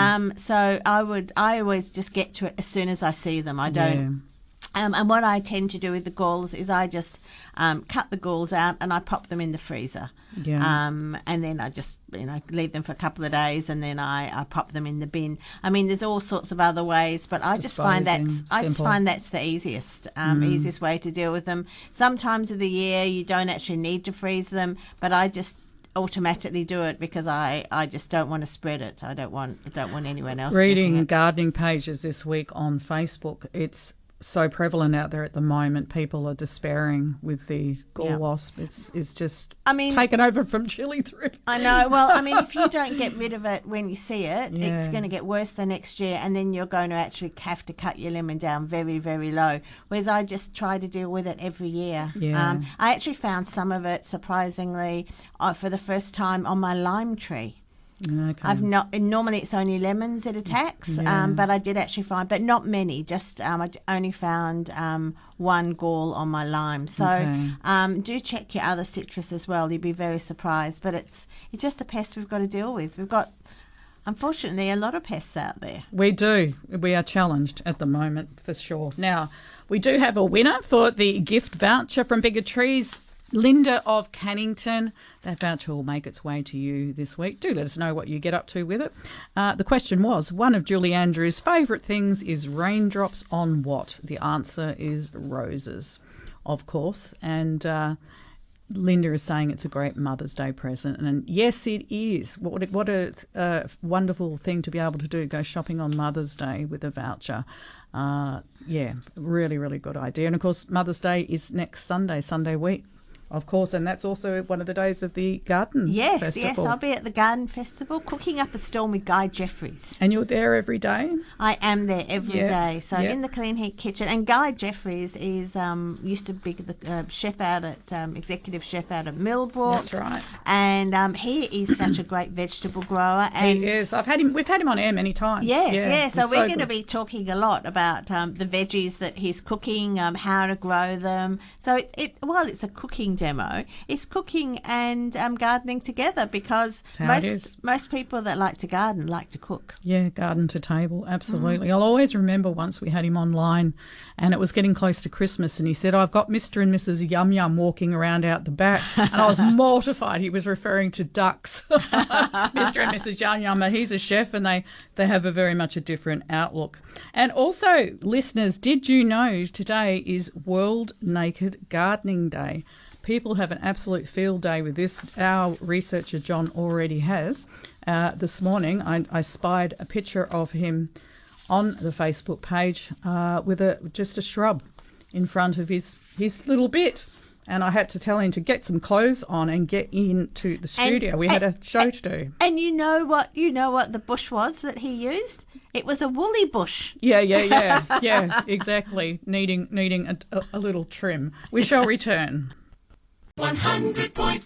So I always just get to it as soon as I see them. I don't...
Yeah.
And what I tend to do with the galls is I just cut the galls out and I pop them in the freezer.
Yeah.
And then I just, leave them for a couple of days and then I pop them in the bin. I mean, there's all sorts of other ways, but I just find that's the easiest way to deal with them. Sometimes of the year you don't actually need to freeze them, but I just automatically do it because I just don't want to spread it. I don't want anyone else
reading
it.
gardening pages this week on Facebook. It's so prevalent out there at the moment. People are despairing with the gall wasp. It's just taken over from chili thrip.
I know. Well, I mean, if you don't get rid of it when you see it, it's going to get worse the next year, and then you're going to actually have to cut your lemon down very, very low. Whereas I just try to deal with it every year.
Yeah.
I actually found some of it, surprisingly, for the first time on my lime tree.
Okay.
Normally it's only lemons it attacks, but I did actually find, but not many. Just I only found one gall on my lime. So do check your other citrus as well. You'd be very surprised. But it's just a pest we've got to deal with. We've got, unfortunately, a lot of pests out there.
We do. We are challenged at the moment for sure. Now we do have a winner for the gift voucher from Bigger Trees. Linda of Cannington. That voucher will make its way to you this week. Do let us know what you get up to with it. The question was, one of Julie Andrews' favourite things is raindrops on what? The answer is roses, of course. And Linda is saying it's a great Mother's Day present. And yes, it is. What a wonderful thing to be able to do, go shopping on Mother's Day with a voucher. Really, really good idea. And, of course, Mother's Day is next Sunday week. Of course, and that's also one of the days of the Garden Festival.
Yes, I'll be at the Garden Festival cooking up a storm with Guy Jeffries.
And you're there every day?
I am there every day. So in the Clean Heat Kitchen. And Guy Jeffries is used to be the chef out at executive chef out at Millbrook.
That's right.
And he is such a great vegetable grower. And
he is. We've had him on air many times.
Yes. So we're going to be talking a lot about the veggies that he's cooking, how to grow them. So while it's a cooking demo, it's cooking and gardening together, because most people that like to garden like to cook.
Yeah, garden to table, absolutely. I'll always remember once we had him online and it was getting close to Christmas and he said, I've got Mr. and Mrs. Yum Yum walking around out the back. And I was mortified. He was referring to ducks. Mr. and Mrs. Yum Yum, he's a chef and they have a very much a different outlook. And also, listeners, did you know today is World Naked Gardening Day? People have an absolute field day with this. Our researcher, John, already has. This morning, I spied a picture of him on the Facebook page with just a shrub in front of his little bit. And I had to tell him to get some clothes on and get into the studio. We had a show to do.
And you know what the bush was that he used? It was a woolly bush.
Yeah, exactly. Needing a little trim. We shall return.
100.1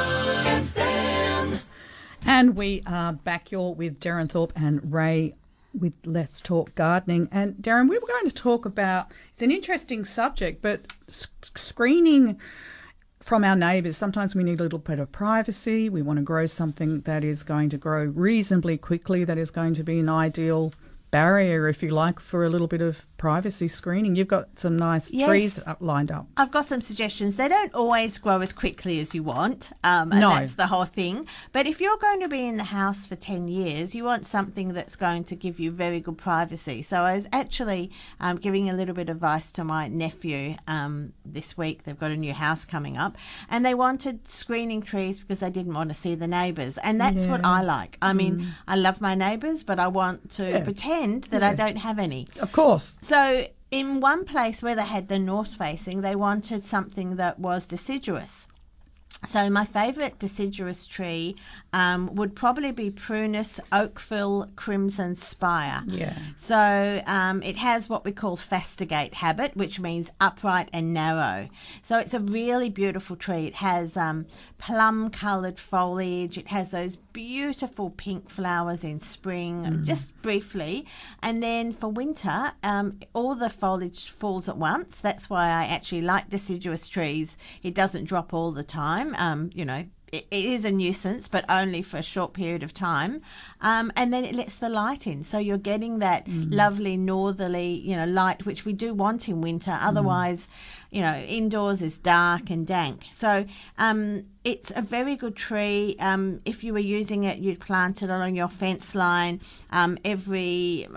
FM.
And we are back. You're with Darren Thorpe and Ray with Let's Talk Gardening. And Darren, we were going to talk about, it's an interesting subject, but screening from our neighbours. Sometimes we need a little bit of privacy. We want to grow something that is going to grow reasonably quickly, that is going to be an ideal barrier, if you like, for a little bit of privacy screening. You've got some nice trees lined up.
I've got some suggestions. They don't always grow as quickly as you want, and that's the whole thing. But if you're going to be in the house for 10 years, you want something that's going to give you very good privacy. So I was actually giving a little bit of advice to my nephew this week. They've got a new house coming up, and they wanted screening trees because they didn't want to see the neighbours. And that's what I like. I mean, I love my neighbours, but I want to pretend that I don't have any.
Of course.
So in one place where they had the north facing, they wanted something that was deciduous. So my favourite deciduous tree would probably be Prunus Oakville Crimson Spire.
Yeah.
So it has what we call fastigate habit, which means upright and narrow. So it's a really beautiful tree. It has plum-coloured foliage. It has those beautiful pink flowers in spring, just briefly. And then for winter, all the foliage falls at once. That's why I actually like deciduous trees. It doesn't drop all the time. It is a nuisance, but only for a short period of time. And then it lets the light in. So you're getting that lovely northerly, light, which we do want in winter. Otherwise, indoors is dark and dank. So it's a very good tree. If you were using it, you'd plant it along your fence line about every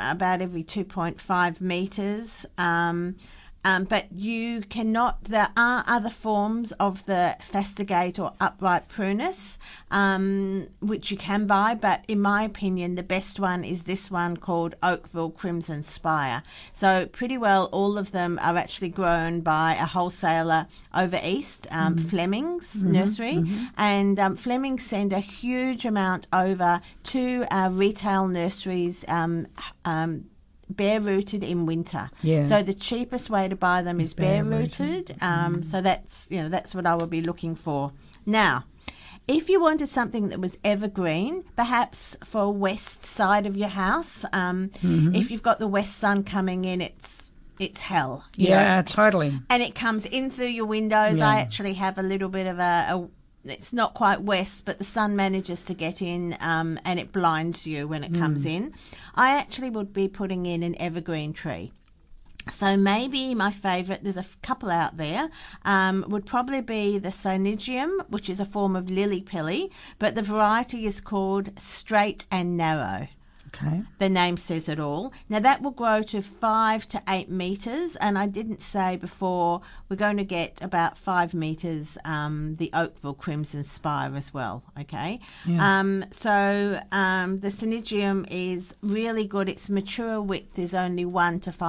2.5 metres. But you cannot, there are other forms of the fastigate or upright prunus, which you can buy, but in my opinion, the best one is this one called Oakville Crimson Spire. So pretty well all of them are actually grown by a wholesaler over east, Fleming's Nursery, and Fleming's send a huge amount over to retail nurseries, bare rooted in winter.
Yeah.
So the cheapest way to buy them is bare rooted. So that's what I would be looking for. Now, if you wanted something that was evergreen, perhaps for a west side of your house, if you've got the west sun coming in, it's hell.
Yeah, totally.
And it comes in through your windows.
Yeah.
I actually have a little bit of it's not quite west, but the sun manages to get in and it blinds you when it comes in. I actually would be putting in an evergreen tree. So maybe my favourite, there's a couple out there, would probably be the Cynigium, which is a form of lily-pilly, but the variety is called Straight and Narrow.
Okay.
The name says it all. Now, that will grow to 5 to 8 metres, and I didn't say before, we're going to get about 5 metres, the Oakville Crimson Spire as well, okay?
Yeah.
The Cynigium is really good. Its mature width is only 1 to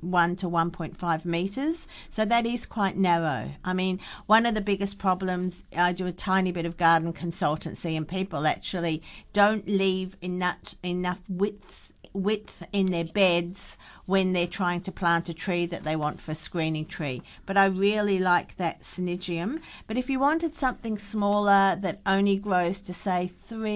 1.5 metres, so that is quite narrow. I mean, one of the biggest problems, I do a tiny bit of garden consultancy, and people actually don't leave enough width in their beds when they're trying to plant a tree that they want for a screening tree. But I really like that Cynigium. But if you wanted something smaller that only grows to say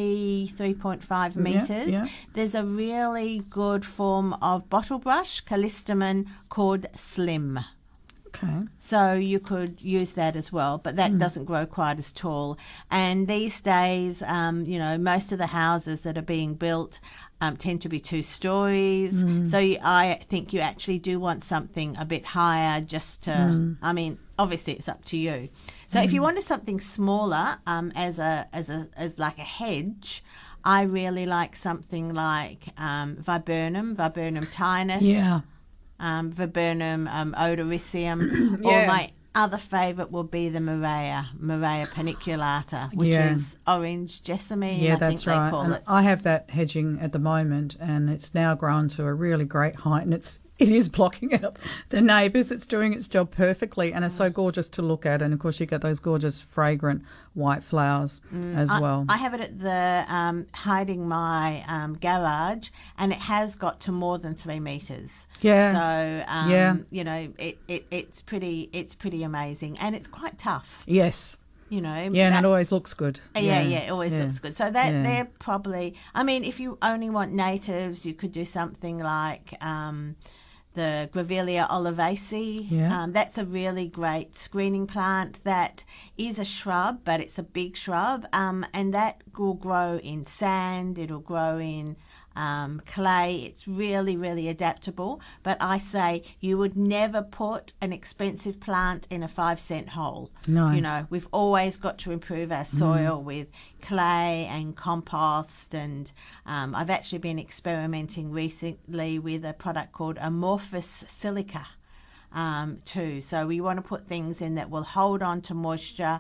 3.5 metres, there's a really good form of bottle brush, Callistemon, called Slim.
Okay.
So you could use that as well, but that doesn't grow quite as tall. And these days, most of the houses that are being built tend to be 2 stories. So I think you actually do want something a bit higher just to, obviously it's up to you. So if you wanted something smaller as like a hedge, I really like something like Viburnum tinus.
Yeah.
Viburnum odoricium, or my other favourite will be the Murraya paniculata, which is orange jessamine.
Yeah,
I
that's
think
right.
they call it.
I have that hedging at the moment, and it's now grown to a really great height, and it is blocking out the neighbours. It's doing its job perfectly, and it's so gorgeous to look at. And of course, you get those gorgeous, fragrant white flowers as well.
I have it at the hiding my garage, and it has got to more than 3 metres.
Yeah.
So it's pretty amazing, and it's quite tough.
Yes.
And
it always looks good.
It always looks good. So they're probably, if you only want natives, you could do something like the Grevillea olivacea.
Yeah.
That's a really great screening plant. That is a shrub, but it's a big shrub, and that will grow in sand. It'll grow in clay. It's really, really adaptable. But I say you would never put an expensive plant in a 5-cent hole.
No.
We've always got to improve our soil with clay and compost. And I've actually been experimenting recently with a product called Amorphous Silica. Too. So we want to put things in that will hold on to moisture,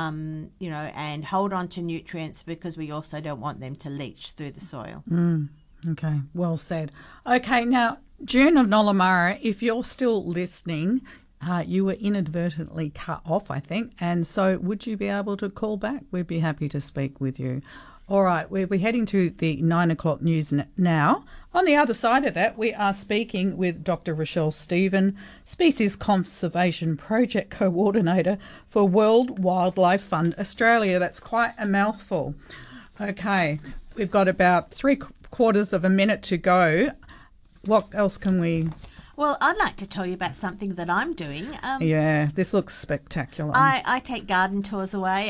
and hold on to nutrients, because we also don't want them to leach through the soil.
Okay, well said. Okay, now, June of Nollamara, if you're still listening, You were inadvertently cut off, I think, and so would you be able to call back? We'd be happy to speak with you. All right, we're heading to the 9 o'clock news now. On the other side of that, we are speaking with Dr. Rochelle Stephen, Species Conservation Project Coordinator for World Wildlife Fund Australia. That's quite a mouthful. Okay, we've got about 3/4 of a minute to go. What else can we...
Well, I'd like to tell you about something that I'm doing.
Yeah, this looks spectacular.
I take garden tours away.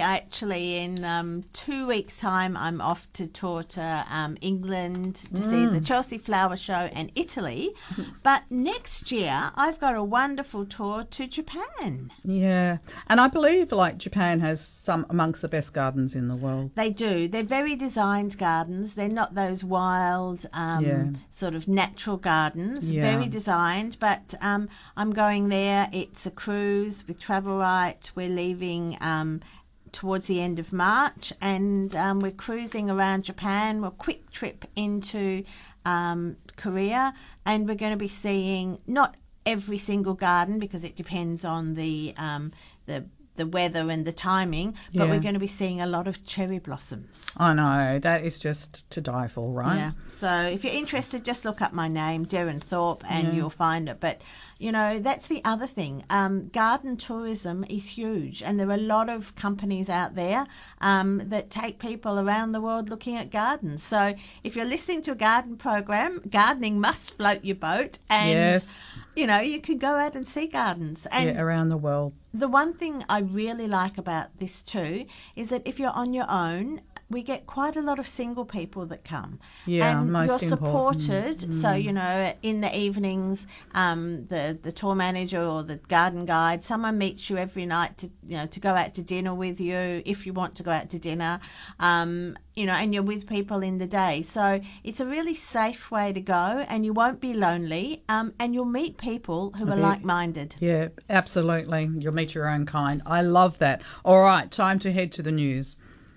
In 2 weeks' time, I'm off to tour to England to see the Chelsea Flower Show and Italy. But next year, I've got a wonderful tour to Japan.
Yeah, and I believe Japan has some amongst the best gardens in the world.
They do. They're very designed gardens. They're not those wild sort of natural gardens.
Yeah.
Very designed. But I'm going there. It's a cruise with Travel Right. We're leaving towards the end of March, and we're cruising around Japan. We're a quick trip into Korea, and we're going to be seeing not every single garden because it depends on the weather and the timing, but we're going to be seeing a lot of cherry blossoms.
I know, that is just to die for, right?
Yeah. So if you're interested, just look up my name, Darren Thorpe, and you'll find it. But, that's the other thing. Garden tourism is huge, and there are a lot of companies out there that take people around the world looking at gardens. So if you're listening to a garden program, gardening must float your boat, and you can go out and see gardens
around the world.
The one thing I really like about this too is that if you're on your own, we get quite a lot of single people that come.
Yeah,
and
most
you're supported.
important.
So, in the evenings, the tour manager or the garden guide, someone meets you every night to go out to dinner with you if you want to go out to dinner. And you're with people in the day. So it's a really safe way to go, and you won't be lonely, and you'll meet people who are like-minded.
Yeah, absolutely. You'll meet your own kind. I love that. All right, time to head to the news.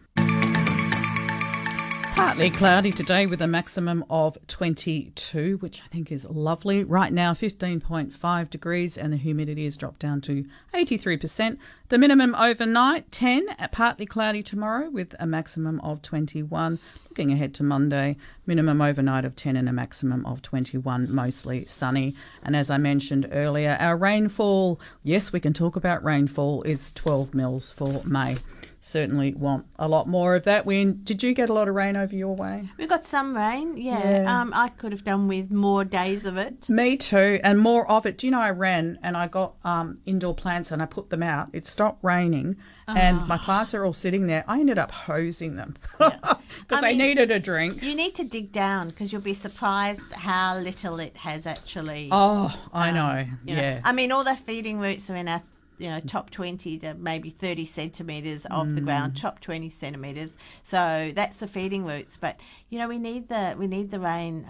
Partly cloudy today with a maximum of 22, which I think is lovely. Right now, 15.5 degrees, and the humidity has dropped down to 83%. The minimum overnight, 10, partly cloudy tomorrow with a maximum of 21. Looking ahead to Monday, minimum overnight of 10 and a maximum of 21, mostly sunny. And as I mentioned earlier, our rainfall, yes, we can talk about rainfall, is 12 mils for May. Certainly want a lot more of that. Did you get a lot of rain over your way?
We got some rain, yeah. I could have done with more days of it.
Me too, and more of it. Do you know, I ran and I got indoor plants and I put them out. It stopped raining and my plants are all sitting there. I ended up hosing them because they needed a drink.
You need to dig down because you'll be surprised how little it has actually.
Oh, I know, yeah.
I mean, all the feeding roots are in our top 20 to maybe 30 centimetres off the ground, top 20 centimetres. So that's the feeding roots. But, we need the rain,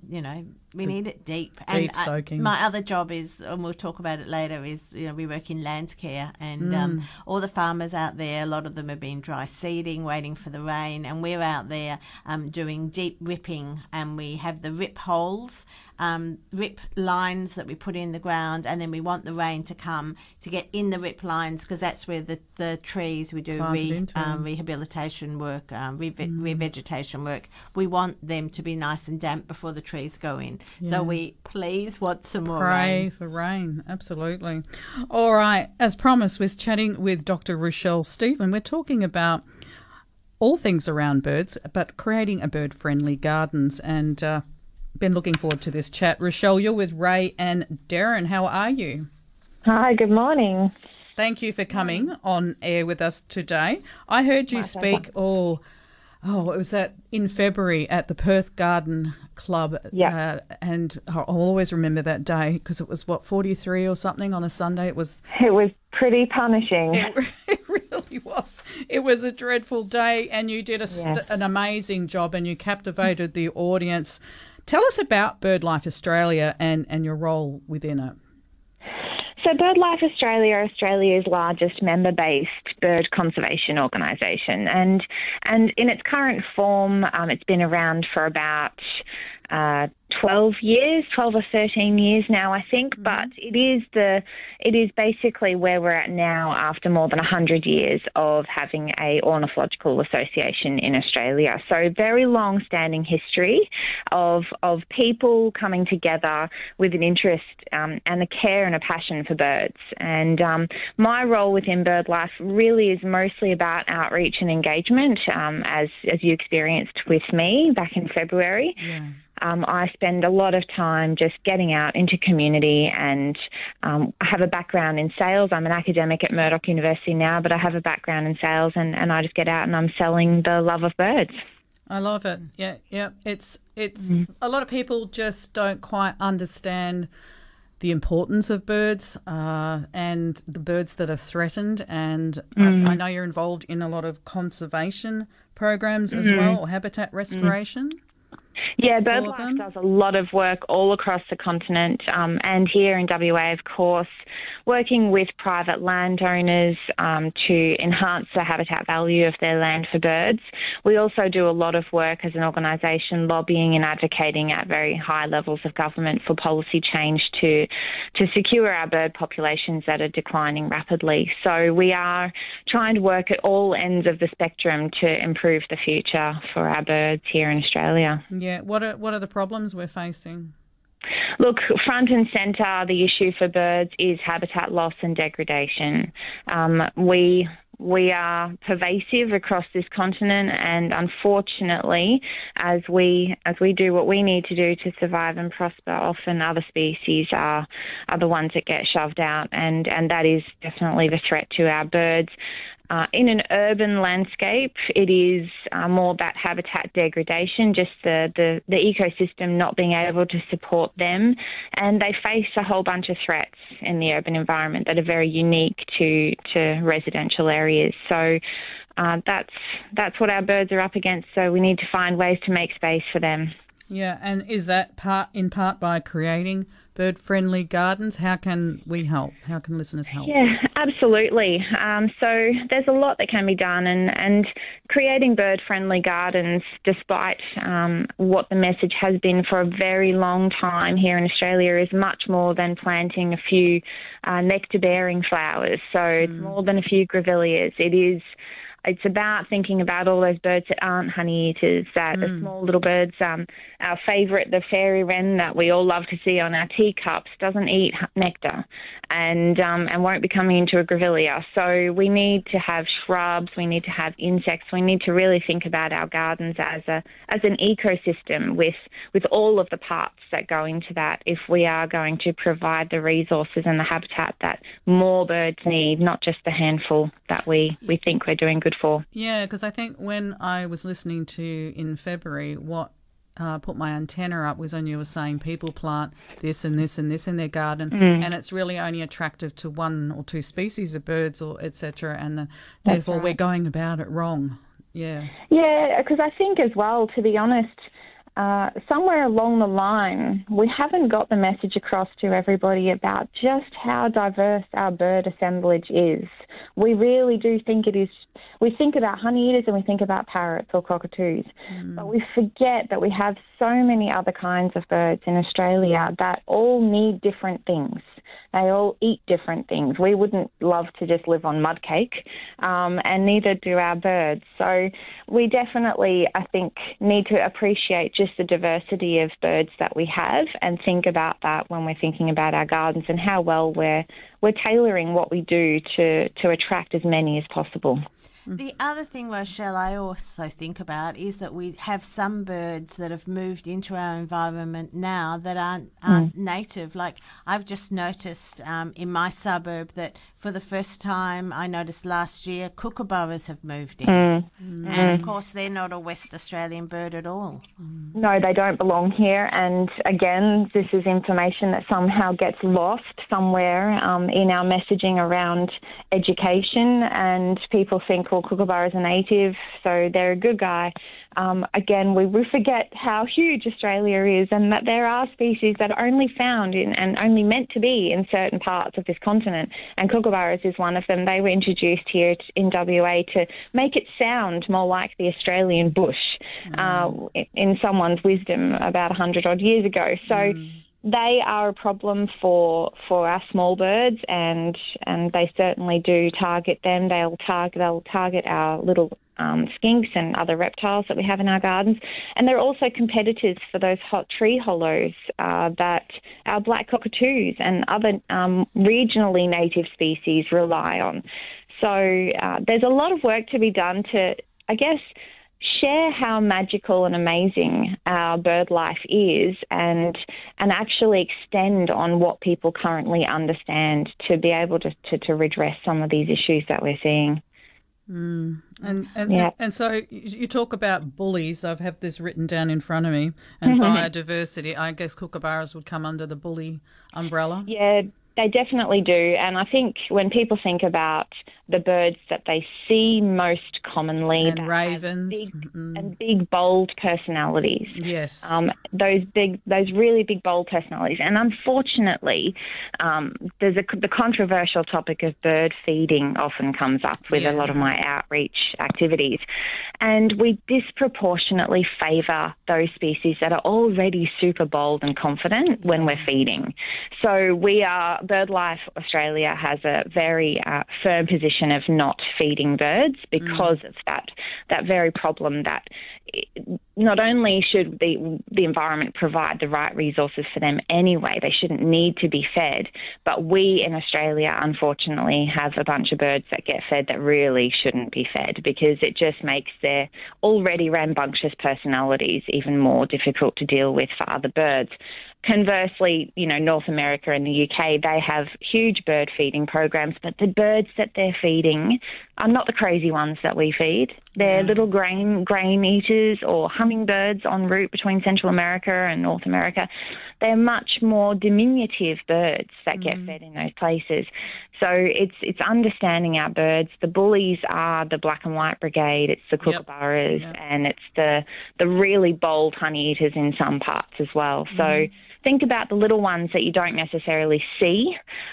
we need it deep.
Deep soaking.
My other job is, and we'll talk about it later, is, we work in land care, and all the farmers out there, a lot of them have been dry seeding, waiting for the rain, and we're out there doing deep ripping, and we have the rip holes, rip lines that we put in the ground, and then we want the rain to come to get in the rip lines, because that's where the trees, we do rehabilitation work, revegetation work. We want them to be nice and damp before the trees go in. Yeah. So we please want some more rain.
Pray for rain, absolutely. All right, as promised, we're chatting with Dr. Rochelle Stephen. We're talking about all things around birds, but creating a bird-friendly gardens, and been looking forward to this chat. Rochelle, you're with Ray and Darren. How are you?
Hi, good morning.
Thank you for coming on air with us today. I heard you speak, it was in February at the Perth Garden Club.
Yeah.
And I'll always remember that day because it was, 43 or something on a Sunday? It was
pretty punishing.
It really was. It was a dreadful day, and you did an amazing job, and you captivated the audience. Tell us about BirdLife Australia and your role within it.
So BirdLife Australia, Australia's largest member-based bird conservation organisation, and in its current form, it's been around for about 12 or 13 years now, I think, but it is basically where we're at now after more than 100 years of having a ornithological association in Australia. So very long-standing history of people coming together with an interest and a care and a passion for birds. And my role within BirdLife really is mostly about outreach and engagement, as you experienced with me back in February.
Yeah.
I spend a lot of time just getting out into community, and I have a background in sales. I'm an academic at Murdoch University now, but I have a background in sales, and I just get out and I'm selling the love of birds.
I love it. Yeah. It's a lot of people just don't quite understand the importance of birds and the birds that are threatened. And I know you're involved in a lot of conservation programs as well, or habitat restoration.
Yeah, BirdLife does a lot of work all across the continent and here in WA, of course, working with private landowners to enhance the habitat value of their land for birds. We also do a lot of work as an organisation lobbying and advocating at very high levels of government for policy change to secure our bird populations that are declining rapidly. So we are trying to work at all ends of the spectrum to improve the future for our birds here in Australia.
Yeah, what are the problems we're facing?
Look, front and centre, the issue for birds is habitat loss and degradation. We are pervasive across this continent, and unfortunately, as we do what we need to do to survive and prosper, often other species are the ones that get shoved out, and that is definitely the threat to our birds. In an urban landscape, it is more about habitat degradation, just the ecosystem not being able to support them, and they face a whole bunch of threats in the urban environment that are very unique to residential areas. So that's what our birds are up against, so we need to find ways to make space for them.
Yeah, and is that in part by creating bird-friendly gardens? How can we help? How can listeners help?
Yeah, absolutely. So there's a lot that can be done, and creating bird-friendly gardens, despite what the message has been for a very long time here in Australia, is much more than planting a few nectar-bearing flowers. So it's more than a few grevilleas. It's about thinking about all those birds that aren't honey eaters, that are small little birds. Our favourite, the fairy wren that we all love to see on our teacups, doesn't eat nectar and won't be coming into a grevillea. So we need to have shrubs, we need to have insects, we need to really think about our gardens as an ecosystem with all of the parts that go into that, if we are going to provide the resources and the habitat that more birds need, not just the handful that we think we're doing good for.
Yeah, because I think when I was listening to you in February, what put my antenna up was when you were saying people plant this and this and this in their garden, and it's really only attractive to one or two species of birds, or etc., and therefore we're going about it wrong. Yeah. Yeah,
because I think as well, to be honest, somewhere along the line, we haven't got the message across to everybody about just how diverse our bird assemblage is. We really do think it is. We think about honey eaters and we think about parrots or cockatoos, but we forget that we have so many other kinds of birds in Australia that all need different things. They all eat different things. We wouldn't love to just live on mud cake, and neither do our birds. So we definitely, I think, need to appreciate just the diversity of birds that we have and think about that when we're thinking about our gardens and how well we're tailoring what we do to attract as many as possible.
The other thing, Rochelle, I also think about is that we have some birds that have moved into our environment now that aren't native. Like I've just noticed in my suburb that for the first time I noticed last year kookaburras have moved in. And of course they're not a West Australian bird at all.
No, they don't belong here. And again, this is information that somehow gets lost somewhere in our messaging around education, and people think, well, Paul Kookaburra is a native, so they're a good guy. Again, we forget how huge Australia is, and that there are species that are only found in and only meant to be in certain parts of this continent. And kookaburras is one of them. They were introduced here in WA to make it sound more like the Australian bush in someone's wisdom about 100 odd years ago. So they are a problem for our small birds, and they certainly do target them. They'll target our little skinks and other reptiles that we have in our gardens. And they're also competitors for those hot tree hollows that our black cockatoos and other regionally native species rely on. So there's a lot of work to be done to, I guess, share how magical and amazing our bird life is, and actually extend on what people currently understand to be able to redress some of these issues that we're seeing.
And so you talk about bullies. I have this written down in front of me, and biodiversity. I guess kookaburras would come under the bully umbrella.
Yeah, they definitely do. And I think when people think about the birds that they see most commonly,
and ravens,
big, bold personalities.
Yes,
those really big, bold personalities. And unfortunately, there's the controversial topic of bird feeding often comes up with a lot of my outreach activities, and we disproportionately favour those species that are already super bold and confident when we're feeding. So BirdLife Australia has a very firm position of not feeding birds because of that very problem that not only should the environment provide the right resources for them anyway, they shouldn't need to be fed, but we in Australia unfortunately have a bunch of birds that get fed that really shouldn't be fed, because it just makes their already rambunctious personalities even more difficult to deal with for other birds. Conversely, North America and the UK, they have huge bird feeding programs, but the birds that they're feeding are not the crazy ones that we feed. They're little grain eaters or hummingbirds en route between Central America and North America. They're much more diminutive birds that get fed in those places. So it's understanding our birds. The bullies are the black and white brigade, it's the kookaburras, and it's the really bold honey eaters in some parts as well. So think about the little ones that you don't necessarily see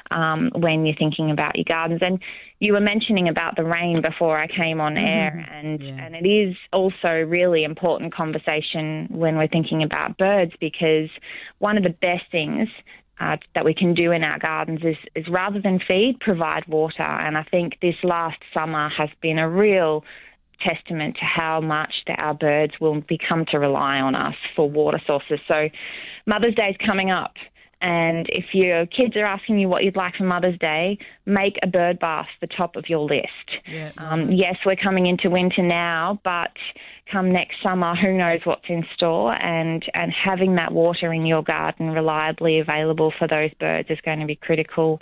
when you're thinking about your gardens. And you were mentioning about the rain before I came on air, and it is also really important conversation when we're thinking about birds, because one of the best things that we can do in our gardens is rather than feed, provide water. And I think this last summer has been a real testament to how much that our birds will become to rely on us for water sources. So Mother's Day is coming up, and if your kids are asking you what you'd like for Mother's Day, make a bird bath the top of your list. Yes, we're coming into winter now, but come next summer, who knows what's in store, and having that water in your garden reliably available for those birds is going to be critical.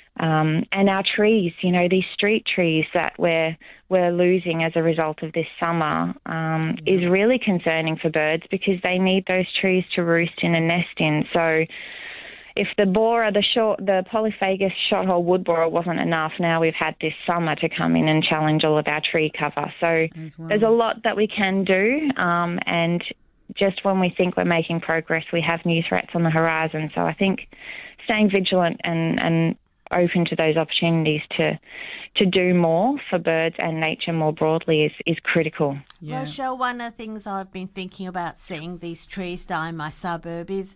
And our trees, these street trees that we're losing as a result of this summer is really concerning for birds, because they need those trees to roost in and nest in. So if the borer, the Polyphagus short-hole wood borer wasn't enough, now we've had this summer to come in and challenge all of our tree cover. So there's a lot that we can do, and just when we think we're making progress, we have new threats on the horizon. So I think staying vigilant and open to those opportunities to do more for birds and nature more broadly is critical.
Rochelle, one of the things I've been thinking about seeing these trees die in my suburb is,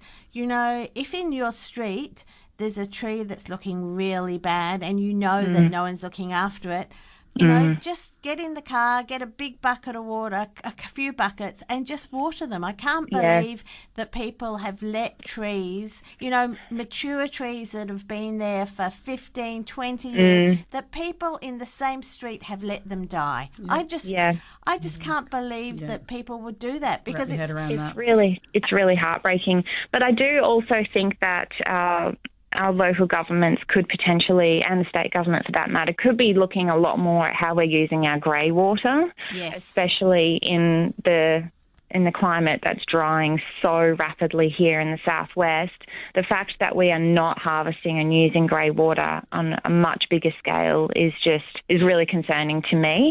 if in your street there's a tree that's looking really bad and that no one's looking after it, just get in the car, get a big bucket of water, a few buckets, and just water them. I can't believe that people have let trees, mature trees that have been there for 15, 20 years, that people in the same street have let them die. I just can't believe that people would do that, because it's
really heartbreaking. But I do also think that our local governments could potentially, and the state government for that matter, could be looking a lot more at how we're using our grey water, especially in the in the climate that's drying so rapidly here in the southwest, the fact that we are not harvesting and using grey water on a much bigger scale is really concerning to me.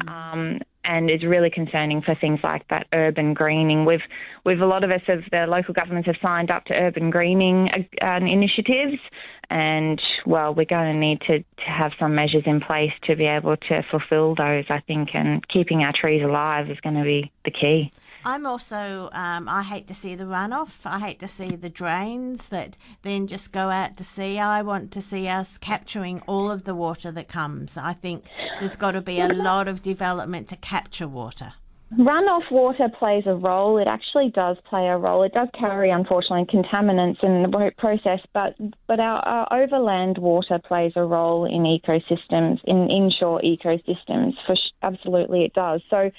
And is really concerning for things like that urban greening. We've a lot of us of the local governments have signed up to urban greening initiatives, and well, we're going to need to have some measures in place to be able to fulfil those, I think, and keeping our trees alive is going to be the key.
I'm also, I hate to see the runoff. I hate to see the drains that then just go out to sea. I want to see us capturing all of the water that comes. I think there's got to be a lot of development to capture water.
Runoff water plays a role. It actually does play a role. It does carry, unfortunately, contaminants in the process, but our overland water plays a role in ecosystems, in inshore ecosystems. Absolutely it does. So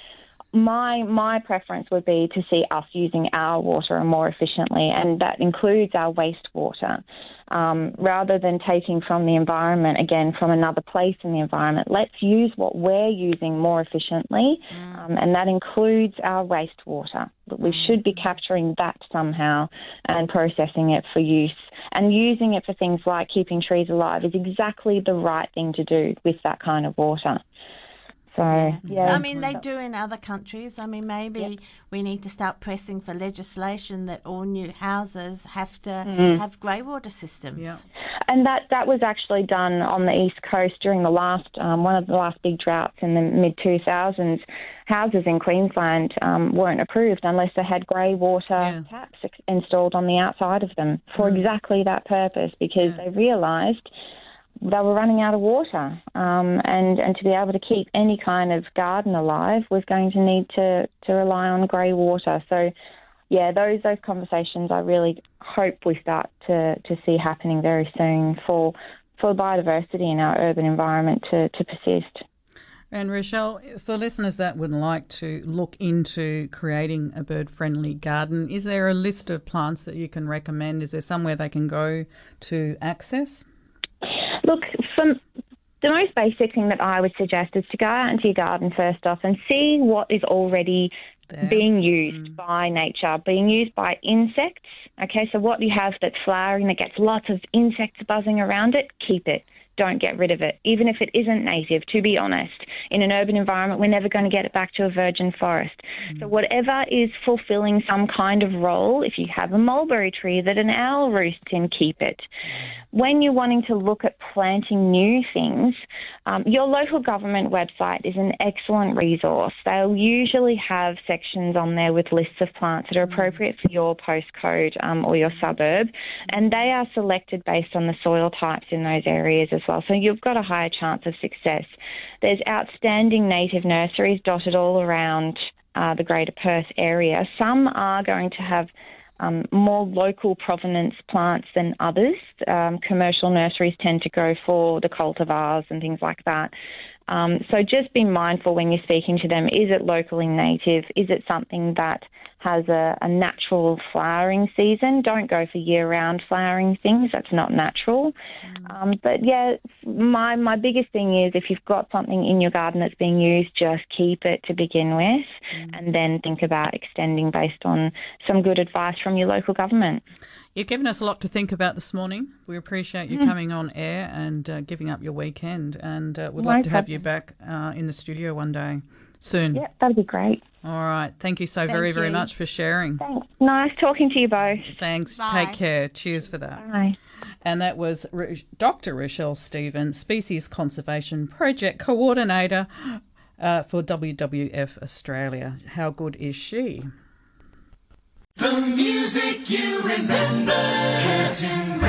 my preference would be to see us using our water more efficiently, and that includes our wastewater. Rather than taking from the environment, again, from another place in the environment, let's use what we're using more efficiently, and that includes our wastewater. We should be capturing that somehow and processing it for use. And using it for things like keeping trees alive is exactly the right thing to do with that kind of water. So, yeah.
I mean, they do in other countries. I mean, maybe we need to start pressing for legislation that all new houses have to have grey water systems.
Yeah.
And that was actually done on the East Coast during the last one of the last big droughts in the mid-2000s. Houses in Queensland weren't approved unless they had grey water taps installed on the outside of them for exactly that purpose, because they realised they were running out of water, and to be able to keep any kind of garden alive, we're going to need to rely on grey water. So, yeah, those conversations I really hope we start to see happening very soon for biodiversity in our urban environment to persist.
And Rochelle, for listeners that would like to look into creating a bird-friendly garden, is there a list of plants that you can recommend? Is there somewhere they can go to access?
Look, the most basic thing that I would suggest is to go out into your garden first off and see what is already being used by nature, being used by insects. Okay, so what you have that's flowering, that gets lots of insects buzzing around it, keep it. Don't get rid of it, even if it isn't native, to be honest. In an urban environment, we're never going to get it back to a virgin forest. So whatever is fulfilling some kind of role, if you have a mulberry tree that an owl roosts in, keep it. When you're wanting to look at planting new things, your local government website is an excellent resource. They'll usually have sections on there with lists of plants that are appropriate for your postcode or your suburb, and they are selected based on the soil types in those areas as well. So you've got a higher chance of success. There's outstanding native nurseries dotted all around the Greater Perth area. Some are going to have more local provenance plants than others. Commercial nurseries tend to go for the cultivars and things like that. So just be mindful when you're speaking to them. Is it locally native? Is it something that has a natural flowering season? Don't go for year-round flowering things. That's not natural. But, yeah, my biggest thing is if you've got something in your garden that's being used, just keep it to begin with and then think about extending based on some good advice from your local government.
You've given us a lot to think about this morning. We appreciate you coming on air and giving up your weekend, and would love to have you back in the studio one day soon.
Yeah, that'd be great.
All right. Thank you very much for sharing.
Thanks. Nice talking to you both.
Thanks.
Bye.
Take care. Cheers for that.
Bye.
And that was Dr. Rochelle Stephen, Species Conservation Project Coordinator for WWF Australia. How good is she?
The music you remember, Curtin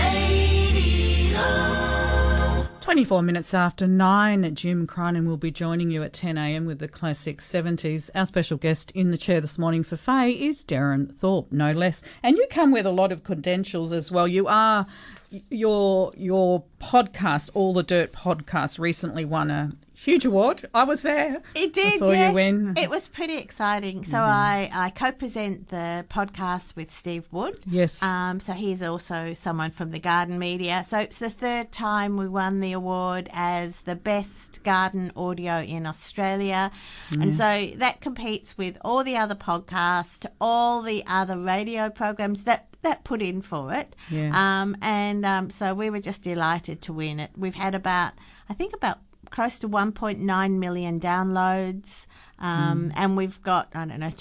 Radio.
24 minutes after 9, Jim Crinan will be joining you at 10 a.m. with the Classic 70s. Our special guest in the chair this morning for Faye is Darren Thorpe, no less. And you come with a lot of credentials as well. You are, your podcast, All the Dirt podcast, recently won a Huge award. I was there.
It did,
I saw
yes.
you win.
It was pretty exciting. So I co-present the podcast with Steve Wood.
Yes.
So he's also someone from the garden media. So it's the third time we won the award as the best garden audio in Australia. And so that competes with all the other podcasts, all the other radio programs that put in for it.
Yeah.
So we were just delighted to win it. We've had about close to 1.9 million downloads, and we've got,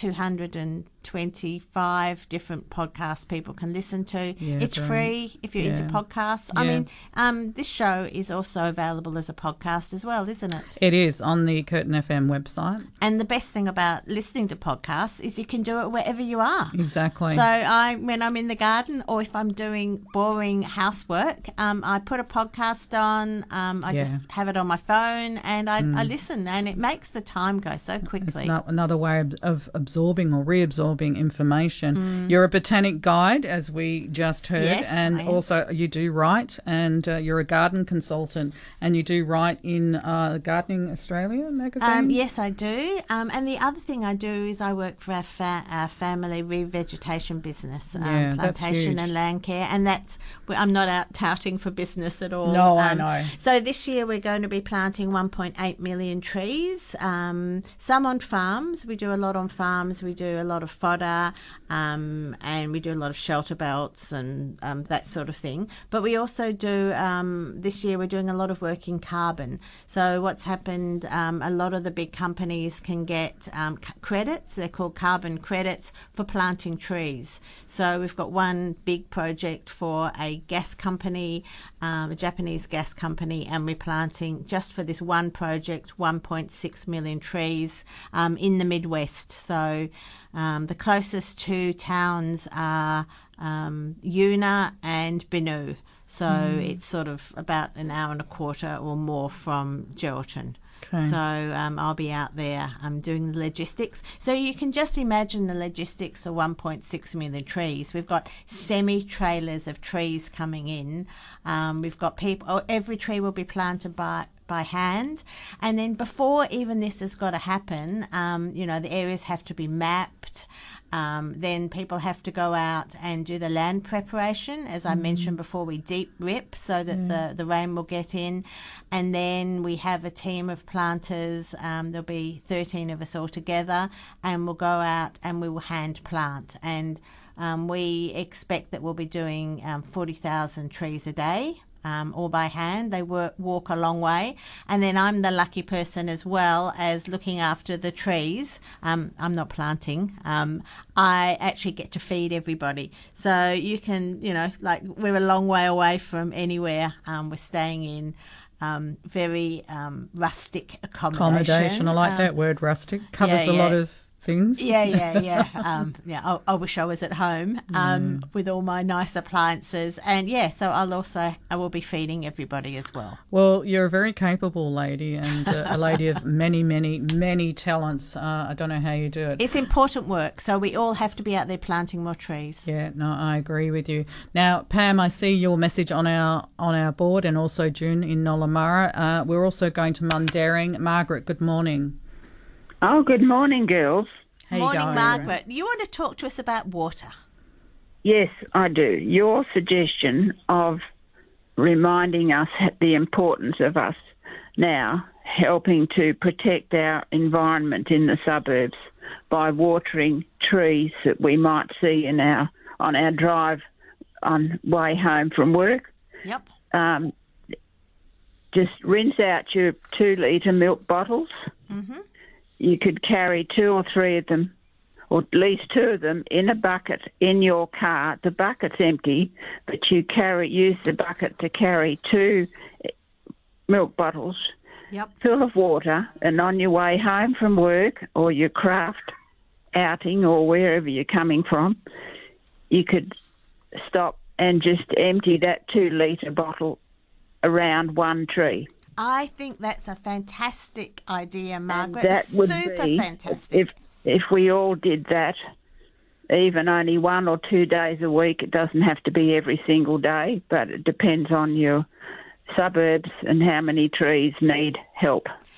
225 different podcasts people can listen to.
Yeah,
it's free if you're into podcasts. I mean, this show is also available as a podcast as well, isn't it?
It is on the Curtin FM website.
And the best thing about listening to podcasts is you can do it wherever you are.
Exactly.
So when I'm in the garden or if I'm doing boring housework, I put a podcast on. I just have it on my phone and I listen, and it makes the time go so quickly.
It's another way of absorbing or reabsorbing information. You're a botanic guide, as we just heard, and also you do write, and you're a garden consultant, and you do write in Gardening Australia magazine.
Yes, I do. And the other thing I do is I work for our family revegetation business, plantation and land care, and I'm not out touting for business at all.
No, I know.
So this year we're going to be planting 1.8 million trees, some on farms. We do a lot on farms. We do a lot of fodder, and we do a lot of shelter belts and that sort of thing. But we also do, this year we're doing a lot of work in carbon. So what's happened, a lot of the big companies can get credits. They're called carbon credits for planting trees. So we've got one big project for a gas company, a Japanese gas company, and we're planting, just for this one project, 1.6 million trees in the Midwest. So the closest two towns are Una and Benue. So it's sort of about an hour and a quarter or more from Geraldton. Okay. So I'll be out there doing the logistics. So you can just imagine the logistics of 1.6 million trees. We've got semi-trailers of trees coming in. We've got people, every tree will be planted by hand, and then before even this has got to happen, the areas have to be mapped. Then people have to go out and do the land preparation. As I mentioned before, we deep rip so that the rain will get in, and then we have a team of planters. There'll be 13 of us all together, and we'll go out and we will hand plant, and we expect that we'll be doing 40,000 trees a day. All by hand. They walk a long way, and then I'm the lucky person as well as looking after the trees. I'm not planting. I actually get to feed everybody. So you can, we're a long way away from anywhere. We're staying in very rustic accommodation.
I like that word, rustic. Covers a lot of things.
Yeah. I wish I was at home with all my nice appliances, and so I will be feeding everybody as well.
Well, you're a very capable lady, and a lady of many, many, many talents. I don't know how you do it.
It's important work, so we all have to be out there planting more trees.
Yeah, no, I agree with you. Now, Pam, I see your message on our board, and also June in Nollamara. We're also going to Mundaring. Margaret, good morning.
Oh, good morning, girls.
Morning, Margaret. You want to talk to us about water?
Yes, I do. Your suggestion of reminding us the importance of us now helping to protect our environment in the suburbs by watering trees that we might see on our drive on way home from work.
Yep.
Just rinse out your 2-litre milk bottles. Mm-hmm. You could carry 2 or 3 of them, or at least 2 of them, in a bucket in your car. The bucket's empty, but you use the bucket to carry 2 milk bottles full of water, and on your way home from work or your craft outing or wherever you're coming from, you could stop and just empty that 2-litre bottle around one tree.
I think that's a fantastic idea, Margaret.
And that would
super
be
fantastic.
If we all did that, even only 1 or 2 days a week. It doesn't have to be every single day, but it depends on your suburbs and how many trees need help.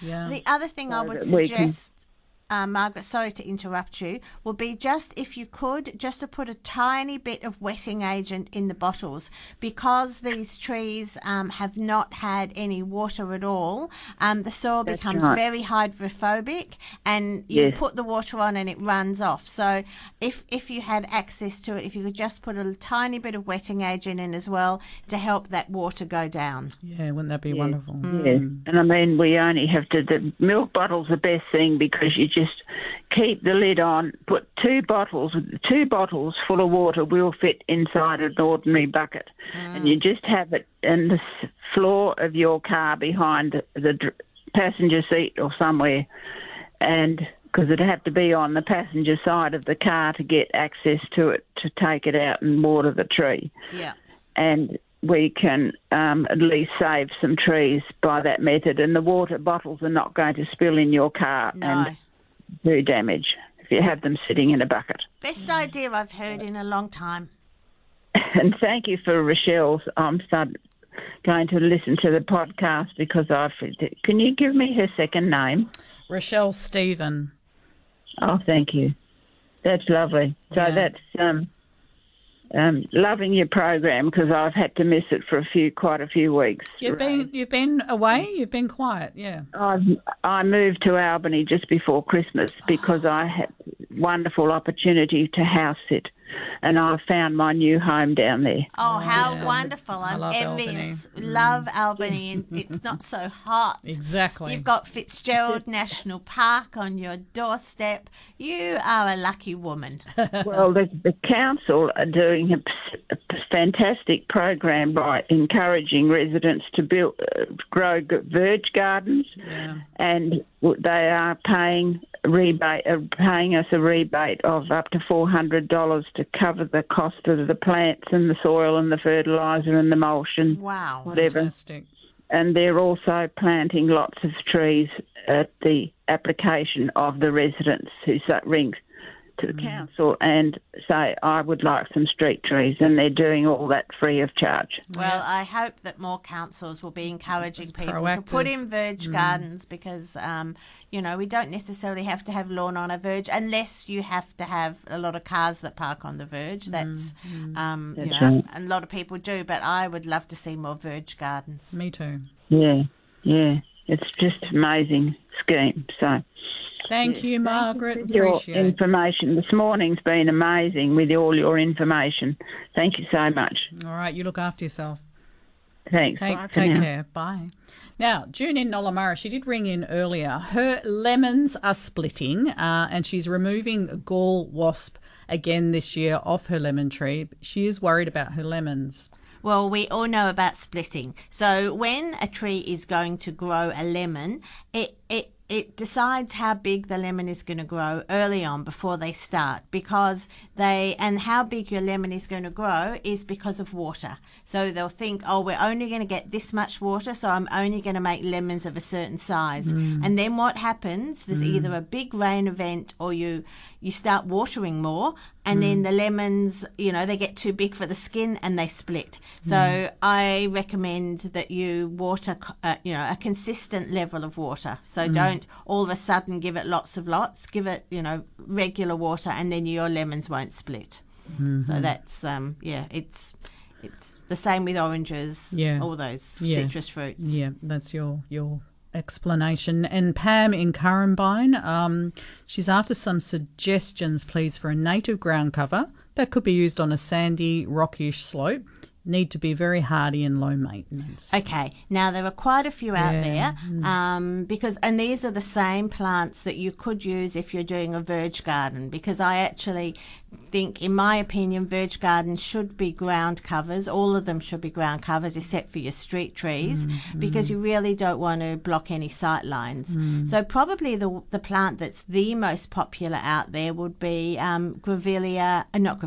Yeah.
The other thing I would
we can-
suggest, Margaret, sorry to interrupt you, would be just if you could, just to put a tiny bit of wetting agent in the bottles, because these trees have not had any water at all. The soil
That's
becomes
right.
very hydrophobic, and you
Yes.
put the water on and it runs off. So if you had access to it, if you could just put a tiny bit of wetting agent in as well to help that water go down.
Yeah, wouldn't that be wonderful?
Yes, and I mean, we only have to. The milk bottle's the best thing because you just keep the lid on, put two bottles full of water will fit inside an ordinary bucket, and you just have it in the floor of your car behind the passenger seat or somewhere, and because it'd have to be on the passenger side of the car to get access to it to take it out and water the tree.
Yeah.
And we can at least save some trees by that method. And the water bottles are not going to spill in your car
No.
and do damage if you have them sitting in a bucket.
Best idea I've heard in a long time.
And thank you for Rochelle's. I'm going to listen to the podcast because can you give me her second name?
Rochelle Stephen.
Oh, thank you. That's lovely. So
Yeah.
that's loving your program because I've had to miss it for quite a few weeks.
You've been away. You've been quiet. Yeah.
I moved to Albany just before Christmas because I had wonderful opportunity to house sit, and I found my new home down there.
Oh, how
yeah.
wonderful. I'm
love
envious. Love Albany, and it's not so hot.
Exactly.
You've got Fitzgerald National Park on your doorstep. You are a lucky woman.
Well, the council are doing a fantastic program by encouraging residents to grow verge gardens, and they are paying us a rebate of up to $400 to cover the cost of the plants and the soil and the fertiliser and the mulching.
Wow.
Whatever.
Fantastic.
And they're also planting lots of trees at the application of the residents who ring to the council and say, I would like some street trees, and they're doing all that free of charge.
Well, I hope that more councils will be encouraging people to
proactive.
put in verge gardens because, we don't necessarily have to have lawn on a verge unless you have to have a lot of cars that park on the verge. That's,
right.
a lot of people do, but I would love to see more verge gardens.
Me too.
Yeah. It's just amazing scheme. So
Thank you, Margaret.
your
Appreciate it.
information this morning's been amazing with all your information. Thank you so much.
All right, you look after yourself.
Thanks. Bye for
Take
now.
care. Bye. Now, June in Nollamurra, she did ring in earlier. Her lemons are splitting and she's removing gall wasp again this year off her lemon tree. She is worried about her lemons.
Well, we all know about splitting. So when a tree is going to grow a lemon, it decides how big the lemon is going to grow early on before they start, and how big your lemon is going to grow is because of water. So they'll think, we're only going to get this much water, so I'm only going to make lemons of a certain size. And then what happens, there's either a big rain event or you start watering more, and then the lemons, they get too big for the skin and they split. So I recommend that you water, a consistent level of water. So don't all of a sudden give it lots. Give it, regular water, and then your lemons won't split. So that's, it's the same with oranges, all those citrus fruits.
Yeah, that's your explanation. And Pam in Currumbine, she's after some suggestions, please, for a native ground cover that could be used on a sandy, rockish slope. Need to be very hardy and low maintenance.
Okay, now there are quite a few out there and these are the same plants that you could use if you're doing a verge garden, because I actually think, in my opinion, verge gardens should be ground covers. All of them should be ground covers except for your street trees because you really don't want to block any sight lines. So probably the plant that's the most popular out there would be Eremophila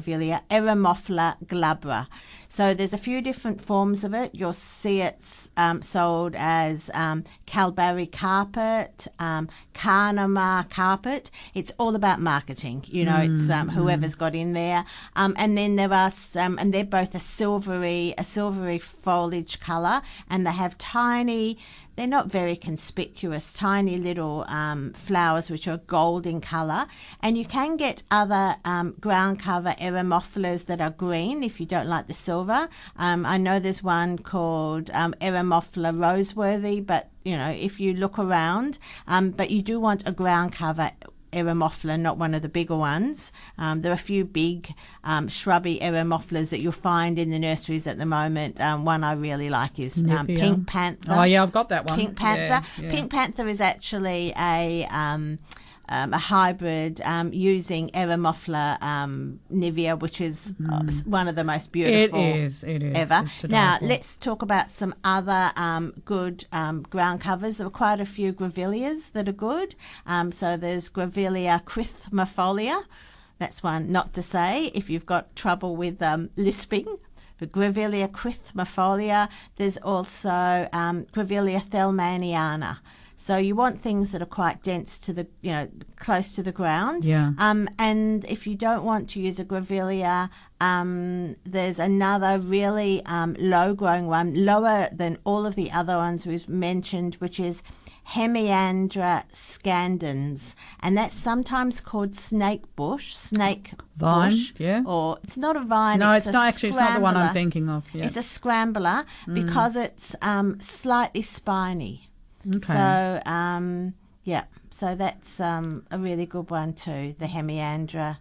glabra. So there's a few different forms of it. You'll see it's sold as Calbari carpet, Carnamar carpet. It's all about marketing. It's whoever's has got in there. And then there are some, and they're both a silvery foliage colour, and they have tiny, they're not very conspicuous, tiny little flowers which are gold in colour. And you can get other ground cover eremophilas that are green if you don't like the silver. I know there's one called Eremophila roseworthy, but, you know, if you look around, but you do want a ground cover Eremophila, not one of the bigger ones. There are a few big shrubby Eremophilas that you'll find in the nurseries at the moment. One I really like is Pink Panther.
Oh, yeah, I've got that one.
Pink Panther.
Yeah.
Pink Panther is actually a hybrid using Eremophila nivea, which is one of the most beautiful
it is
ever. Now, let's talk about some other good ground covers. There are quite a few grevilleas that are good. So there's Grevillea crythmifolia. That's one not to say if you've got trouble with lisping. For Grevillea crythmifolia, there's also Grevillea thelmaniana. So you want things that are quite dense to the, you know, close to the ground.
Yeah.
And if you don't want to use a Grevillea, there's another really low-growing one, lower than all of the other ones we've mentioned, which is Hemiandra scandens, and that's sometimes called snake bush,
vine, yeah.
Or it's not a vine.
No, it's not actually. It's not the one I'm thinking of. Yeah.
It's a scrambler because it's slightly spiny.
Okay.
So, so that's a really good one too, the Hemiandra.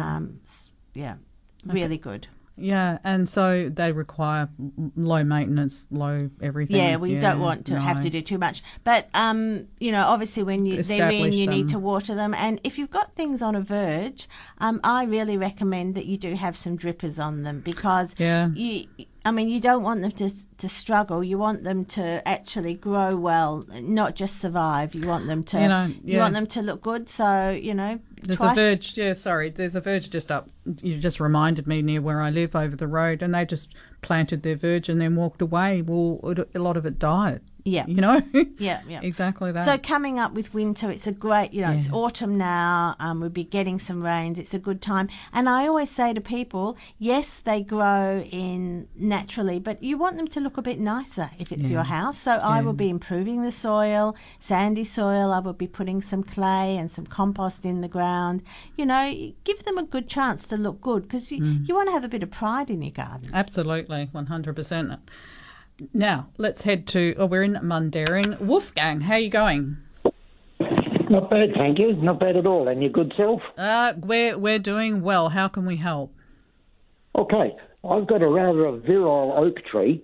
Really good.
Yeah, and so they require low maintenance, low everything.
Yeah, well, you don't want to have to do too much. But, you know, obviously when they're in, you need to water them. And if you've got things on a verge, I really recommend that you do have some drippers on them because you don't want them to struggle. You want them to actually grow well, not just survive. You want them to you want them to look good. So, you know,
there's a verge. There's a verge just up. You just reminded me near where I live over the road, and they just planted their verge and then walked away. Well, a lot of it died.
Yeah.
You know?
Yeah.
Exactly that.
So coming up with winter, it's a great, it's autumn now. We'll be getting some rains. It's a good time. And I always say to people, yes, they grow in naturally, but you want them to look a bit nicer if it's your house. So I will be improving the soil, sandy soil. I will be putting some clay and some compost in the ground. You know, give them a good chance to look good because you want to have a bit of pride in your garden.
Absolutely, 100%. Now, let's head to, we're in Mundaring. Wolfgang, how are you going?
Not bad, thank you. Not bad at all. And your good self?
We're doing well. How can we help?
Okay. I've got a rather virile oak tree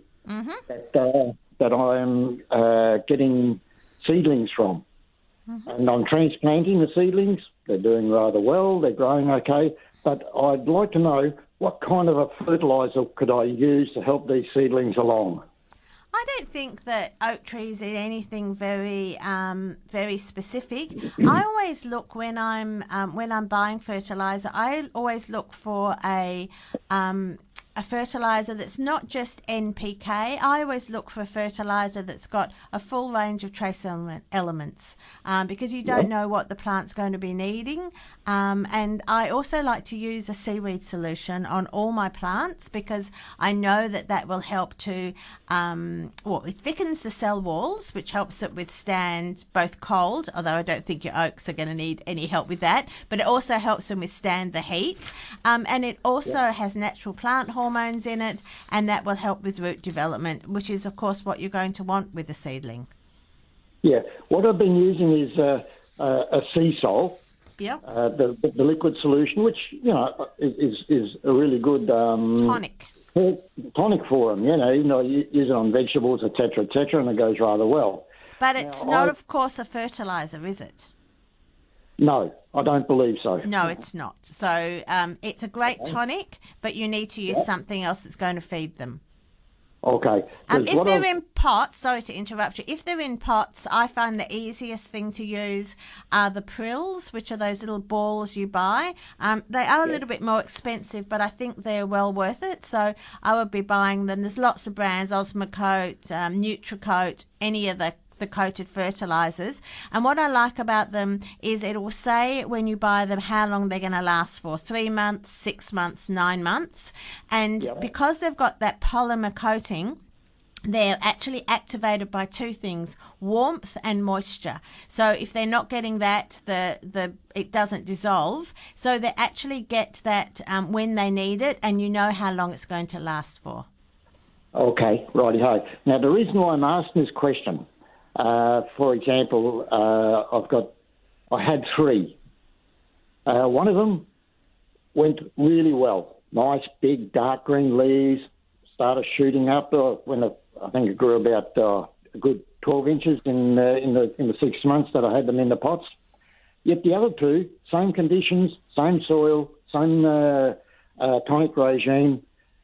that I am getting seedlings from. And I'm transplanting the seedlings. They're doing rather well. They're growing okay. But I'd like to know what kind of a fertiliser could I use to help these seedlings along?
I don't think that oak trees are anything very, very specific. I always look when I'm buying fertiliser. I always look for a fertiliser that's not just NPK. I always look for a fertiliser that's got a full range of trace elements because you don't know what the plant's going to be needing. And I also like to use a seaweed solution on all my plants because I know that will help to, it thickens the cell walls, which helps it withstand both cold, although I don't think your oaks are going to need any help with that, but it also helps them withstand the heat. And it also has natural plant hormones in it, and that will help with root development, which is, of course, what you're going to want with a seedling.
Yeah, what I've been using is a sea salt.
Yep.
The liquid solution, which is a really good
tonic
for them. Even though you use it on vegetables, etc., and it goes rather well.
But it's not, of course, a fertiliser, is it?
No, I don't believe so.
No, it's not. So it's a great tonic, but you need to use something else that's going to feed them.
Okay.
If they're in pots, sorry to interrupt you, if they're in pots, I find the easiest thing to use are the prills, which are those little balls you buy. They are a little bit more expensive, but I think they're well worth it. So I would be buying them. There's lots of brands, Osmocote, Nutricote, any of the the coated fertilizers. And what I like about them is it will say when you buy them how long they're going to last for, 3 months, 6 months, 9 months. And because they've got that polymer coating, they're actually activated by two things, warmth and moisture. So if they're not getting that, it doesn't dissolve. So they actually get that when they need it, and you know how long it's going to last for.
Okay, righty-ho. Now, the reason why I'm asking this question, for example, I had 3. One of them went really well. Nice, big, dark green leaves, started shooting up I think it grew about a good 12 inches in the 6 months that I had them in the pots. Yet the other 2, same conditions, same soil, same tonic regime,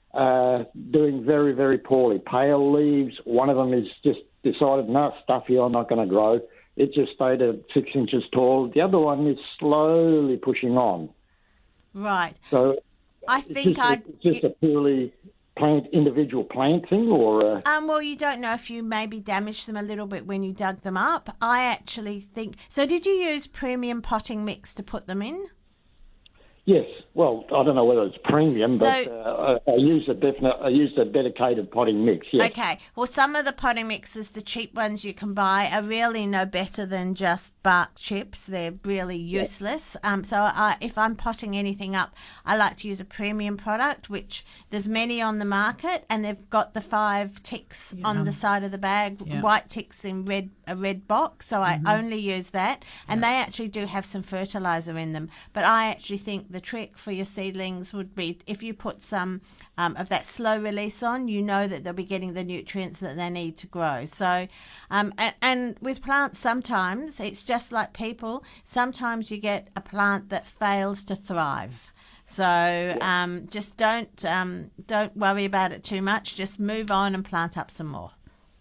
doing very, very poorly. Pale leaves. One of them is just decided, no, stuff here, I'm not going to grow. It just stayed at 6 inches tall. The other one is slowly pushing on.
Right.
So
I think
it's just a purely individual plant thing, or
well, you don't know if you maybe damaged them a little bit when you dug them up. I actually think so. Did you use premium potting mix to put them in?
Yes. Well, I don't know whether it's premium, but I used a dedicated potting mix. Yes.
Okay. Well, some of the potting mixes, the cheap ones you can buy, are really no better than just bark chips. They're really useless. If I'm potting anything up, I like to use a premium product, which there's many on the market, and they've got the 5 ticks on the side of the bag, white ticks in a red box. So I only use that, and they actually do have some fertilizer in them. But I actually think the trick for your seedlings would be if you put some of that slow release on, you know that they'll be getting the nutrients that they need to grow. So, and with plants, sometimes it's just like people. Sometimes you get a plant that fails to thrive. So just don't worry about it too much. Just move on and plant up some more.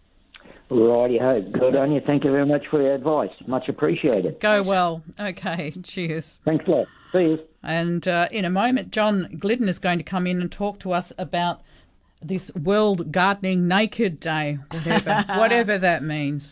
Righty-ho. Good on you. Thank you very much for your advice. Much appreciated.
Go well. Okay, cheers.
Thanks a lot. See you.
And in a moment, John Glidden is going to come in and talk to us about this World Gardening Naked Day, whatever that means.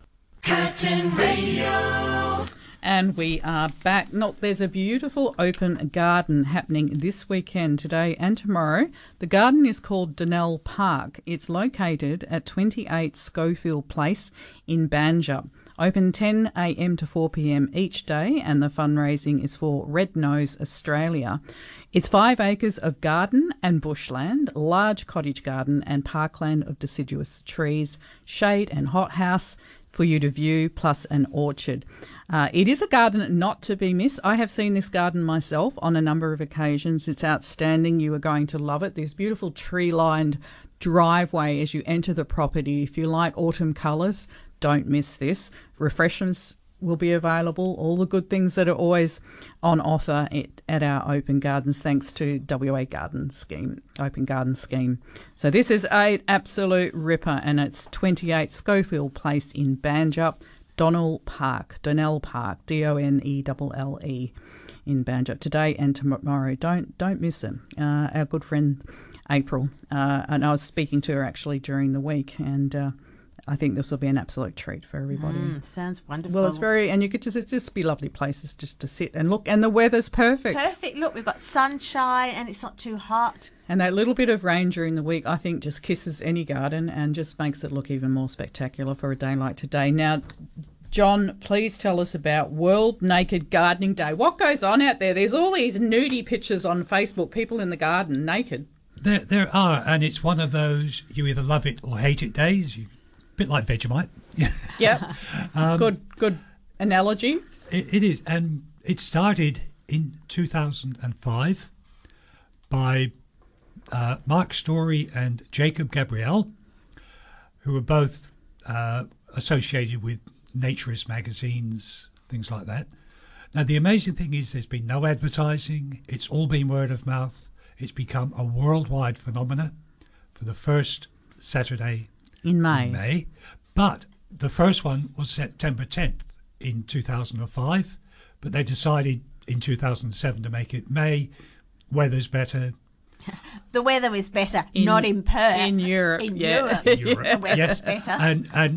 Curtin Radio.
And we are back. There's a beautiful open garden happening this weekend, today and tomorrow. The garden is called Donnell Park. It's located at 28 Schofield Place in Banjup. Open 10 a.m. to 4 p.m. each day, and the fundraising is for Red Nose Australia. It's 5 acres of garden and bushland, large cottage garden and parkland of deciduous trees, shade and hothouse for you to view, plus an orchard. It is a garden not to be missed. I have seen this garden myself on a number of occasions. It's outstanding. You are going to love it. There's beautiful tree-lined driveway as you enter the property. If you like autumn colours, don't miss this. Refreshments will be available, all the good things that are always on offer at our open gardens, thanks to WA Garden Scheme, Open Garden Scheme. So this is an absolute ripper, and it's 28 Schofield Place in Banjup, Donnell Park, D-O-N-E-L-L-E in Banjup, today and tomorrow. Don't miss it. Our good friend April, and I was speaking to her actually during the week, and I think this will be an absolute treat for everybody.
Sounds wonderful.
Well, it's and you could just be lovely places just to sit and look, and the weather's perfect.
Perfect. Look, we've got sunshine and it's not too hot.
And that little bit of rain during the week, I think, just kisses any garden and just makes it look even more spectacular for a day like today. Now, John, please tell us about World Naked Gardening Day. What goes on out there? There's all these nudie pictures on Facebook, people in the garden naked.
There are, and it's one of those you either love it or hate it days. A bit like Vegemite.
Yep. Good analogy.
It is. And it started in 2005 by Mark Story and Jacob Gabriel, who were both associated with naturist magazines, things like that. Now, the amazing thing is there's been no advertising. It's all been word of mouth. It's become a worldwide phenomenon for the first Saturday in May. But the first one was September 10th in 2005, but they decided in 2007 to make it May. Weather's better.
The weather is better, not in Perth.
In Europe.
In Europe.
The weather's
better.
And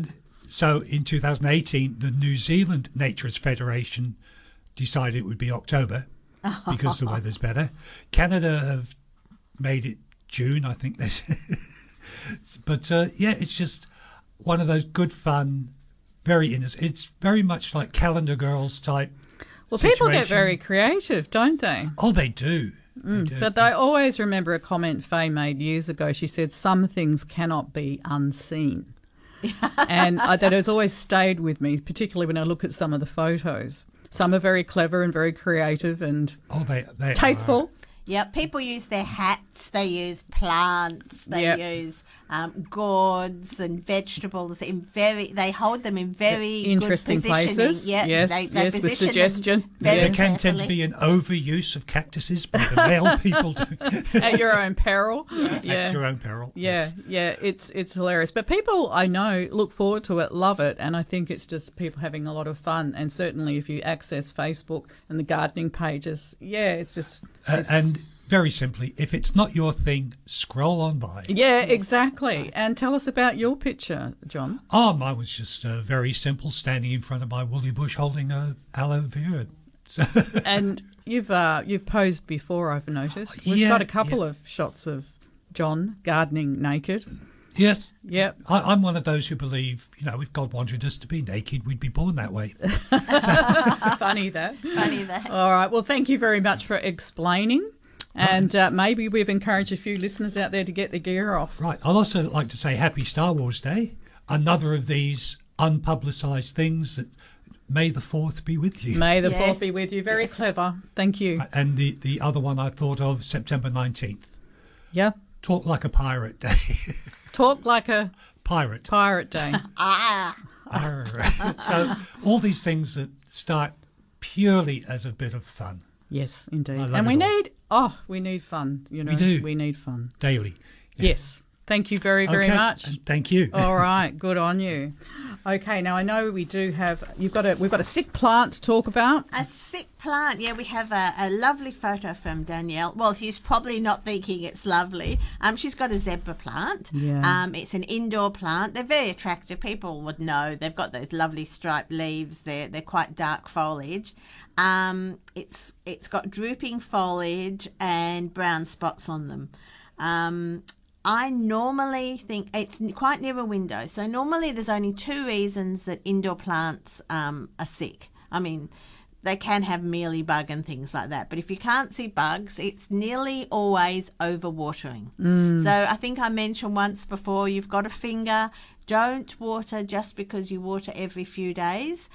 So in 2018, the New Zealand Naturist Federation decided it would be October because the weather's better. Canada have made it June, I think. But it's just one of those good fun, very innocent. It's very much like Calendar Girls type.
Well,
situation.
people get very creative, don't they?
Oh, they do.
But I always remember a comment Faye made years ago. She said, some things cannot be unseen. And that has always stayed with me, particularly when I look at some of the photos. Some are very clever and very creative and
they
tasteful.
Are.
Yeah, people use their hats, they use plants, they use gourds and vegetables. They hold them in very
interesting
good positioning.
places.
Yeah,
yes, with suggestion.
There can tend to be an overuse of cactuses by the male people.
At your own peril.
Yes. At your own peril.
Yeah, it's hilarious. But people I know look forward to it, love it, and I think it's just people having a lot of fun. And certainly if you access Facebook and the gardening pages, it's just...
and very simply, if it's not your thing, scroll on by.
Yeah, exactly. And tell us about your picture, John.
Oh, mine was just very simple, standing in front of my woolly bush holding a aloe vera.
And you've posed before, I've noticed. We've got a couple of shots of John gardening naked.
Yes.
Yep.
I'm one of those who believe, if God wanted us to be naked, we'd be born that way.
Funny that. All right. Well, thank you very much for explaining. And maybe we've encouraged a few listeners out there to get their gear off.
Right. I'd also like to say Happy Star Wars Day. Another of these unpublicised things that May the 4th be with you.
May the 4th be with you. Very clever. Thank you.
And the other one I thought of, September 19th.
Yeah.
Talk Like a Pirate Day.
Talk like a...
Pirate.
Pirate Day.
So all these things that start purely as a bit of fun.
Yes, indeed. And we need fun. We do. We need fun.
Daily.
Yes. Thank you very, very much.
And thank you.
All right. Good on you. Okay. Now I know we do have. We've got a sick plant to talk about.
A sick plant. Yeah, we have a lovely photo from Danielle. Well, she's probably not thinking it's lovely. She's got a zebra plant.
Yeah.
It's an indoor plant. They're very attractive. People would know. They've got those lovely striped leaves. They're quite dark foliage. It's got drooping foliage and brown spots on them. I normally think it's quite near a window. So normally there's only two reasons that indoor plants are sick. I mean, they can have mealybug and things like that. But if you can't see bugs, it's nearly always overwatering. So I think I mentioned once before, you've got a finger. Don't water just because you water every few days.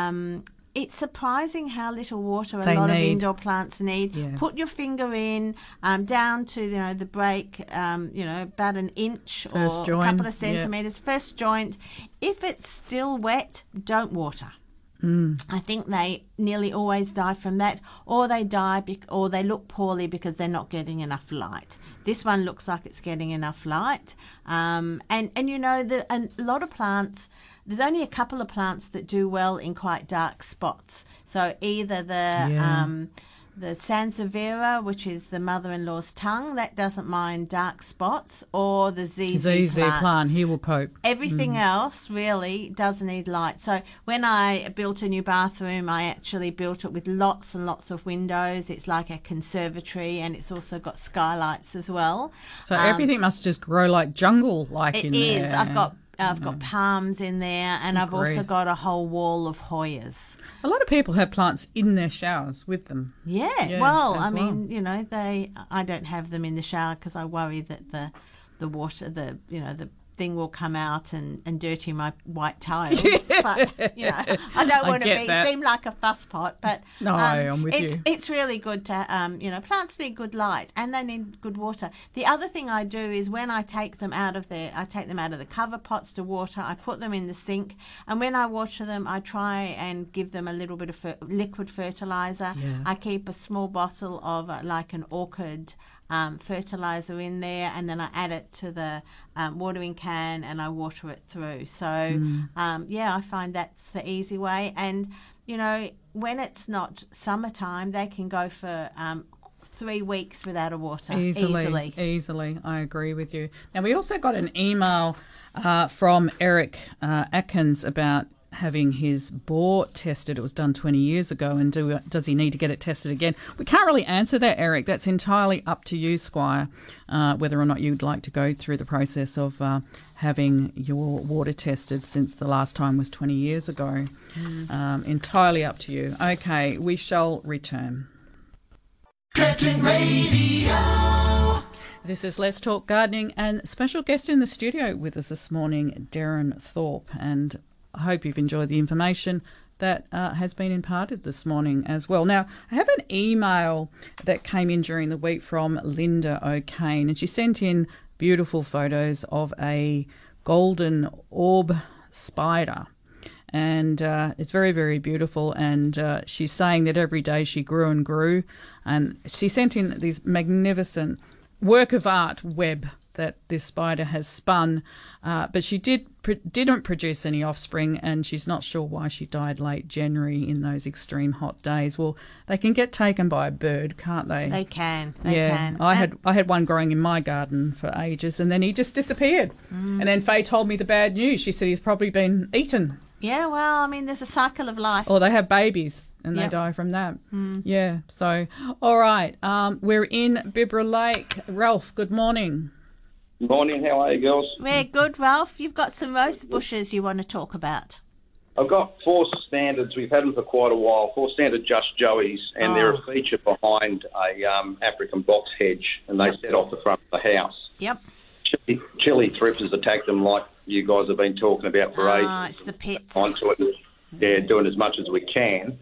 It's surprising how little water a lot of indoor plants need. Yeah. Put your finger in down to the break, about an inch or a couple of centimetres. Yep. First joint. If it's still wet, don't water. I think they nearly always die from that, or they die or they look poorly because they're not getting enough light. This one looks like it's getting enough light, and a lot of plants. There's only a couple of plants that do well in quite dark spots. So either the Sansevieria, which is the mother-in-law's tongue, that doesn't mind dark spots, or the ZZ
plant. He will cope.
Everything else really does need light. So when I built a new bathroom, I actually built it with lots and lots of windows. It's like a conservatory, and it's also got skylights as well.
So everything must just grow like jungle-like in there.
It is. I've got palms in there, and I've also got a whole wall of Hoyas.
A lot of people have plants in their showers with them.
Yeah I mean, I don't have them in the shower because I worry that the water, the thing will come out and dirty my white tiles. But I don't want to seem like a fusspot. But
no, I'm with you.
It's really good to plants need good light and they need good water. The other thing I do is when I take them out of the cover pots to water, I put them in the sink, and when I water them, I try and give them a little bit of liquid fertilizer. Yeah. I keep a small bottle of like an orchid fertilizer in there, and then I add it to the watering can and I water it through. So I find that's the easy way. And when it's not summertime, they can go for 3 weeks without a water easily.
I agree with you. Now we also got an email from Eric Atkins about having his bore tested. It was done 20 years ago, and does he need to get it tested again? We can't really answer that, Eric. That's entirely up to you, Squire, whether or not you'd like to go through the process of having your water tested, since the last time was 20 years ago. Entirely up to you. Okay, we shall return.
Curtin Radio.
This is Let's Talk Gardening, and special guest in the studio with us this morning, Darren Thorpe, and I hope you've enjoyed the information that has been imparted this morning as well. Now, I have an email that came in during the week from Linda O'Kane, and she sent in beautiful photos of a golden orb spider. And it's very, very beautiful. And she's saying that every day she grew and grew. And she sent in these magnificent work of art web that this spider has spun, but she didn't produce any offspring, and she's not sure why she died late January in those extreme hot days. Well, they can get taken by a bird, can't they?
They can. They can.
I had one growing in my garden for ages, and then he just disappeared. And then Faye told me the bad news. She said he's probably been eaten.
Yeah, well, I mean, there's a cycle of life.
Or they have babies and they die from that. Yeah, so, all right. We're in Bibra Lake. Ralph, good morning.
Morning, how are you, girls?
We're good, Ralph. You've got some rose bushes you want to talk about.
I've got 4 standards. We've had them for quite a while. 4 standard Just Joeys, and they're a feature behind a African box hedge, and they set off the front of the house.
Yep.
Chili thrips has attacked them, like you guys have been talking about for ages.
It's the pits.
Onto it, yeah, doing as much as we can.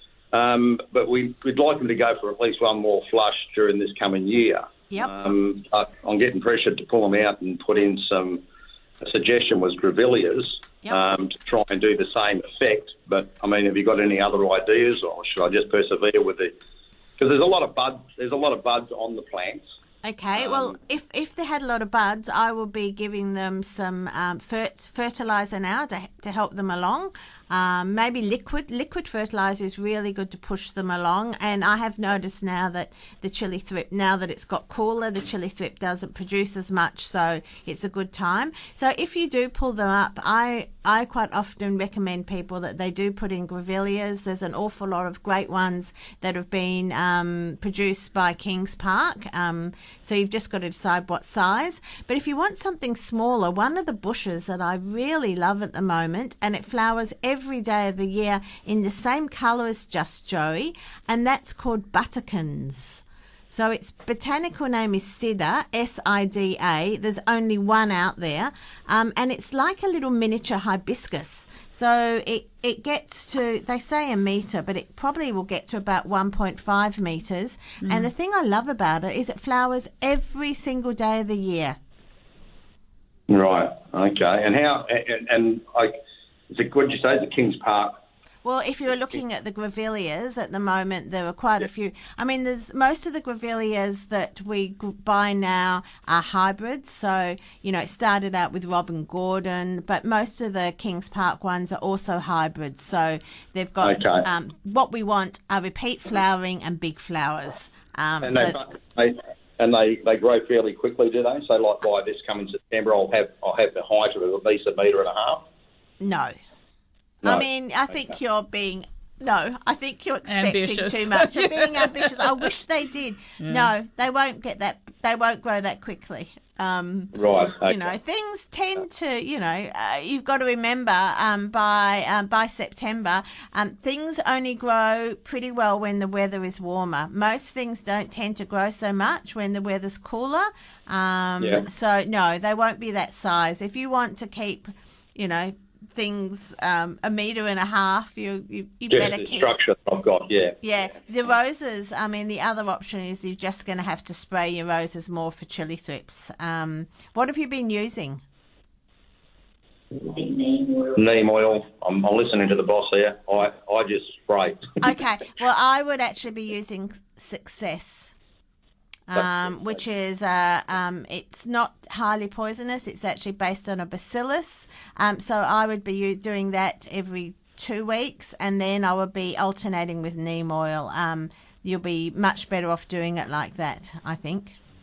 But we'd like them to go for at least one more flush during this coming year.
Yep.
I'm getting pressured to pull them out and put in some. A suggestion was grevilleas to try and do the same effect. But I mean, have you got any other ideas, or should I just persevere with it? Because there's a lot of buds. There's a lot of buds on the plants.
Okay, well, if they had a lot of buds, I will be giving them some fertiliser now to help them along. Maybe liquid fertiliser is really good to push them along. And I have noticed now that the chili thrip, now that it's got cooler, the chili thrip doesn't produce as much, so it's a good time. So if you do pull them up, I quite often recommend people that they do put in grevilleas. There's an awful lot of great ones that have been produced by Kings Park. So you've just got to decide what size. But if you want something smaller, one of the bushes that I really love at the moment, and it flowers every day of the year in the same colour as Just Joey, and that's called butterkins. So its botanical name is Sida, S-I-D-A. There's only one out there, and it's like a little miniature hibiscus. So it gets to, they say a metre, but it probably will get to about 1.5 metres. And the thing I love about it is it flowers every single day of the year.
Right, okay. And how, and is it good you say, the Kings Park?
Well, if you're looking at the grevilleas at the moment, there are quite a few. I mean, there's most of the grevilleas that we buy now are hybrids. So, you know, it started out with Robin Gordon, but most of the Kings Park ones are also hybrids. So they've got what we want are repeat flowering and big flowers.
And they grow fairly quickly, do they? So, like by this coming September, I'll have the height of at least 1.5 metres.
No. I mean, I think you're being... No, I think you're expecting
ambitious.
Too much. You're being ambitious. I wish they did. Yeah. No, they won't get that. They won't grow that quickly.
Right. Okay.
You know, things tend to, you know, you've got to remember by September, things only grow pretty well when the weather is warmer. Most things don't tend to grow so much when the weather's cooler. So, no, they won't be that size. If you want to keep, you know, things 1.5 metres, you better keep
structure I've got.
Yeah, the roses. I mean, the other option is you're just going to have to spray your roses more for chili thrips. What have you been using?
Neem oil. I'm listening to the boss here. I just spray.
Okay, well, I would actually be using Success. Which is it's not highly poisonous. It's actually based on a bacillus. So I would be doing that every 2 weeks, and then I would be alternating with neem oil. You'll be much better off doing it like that, I think.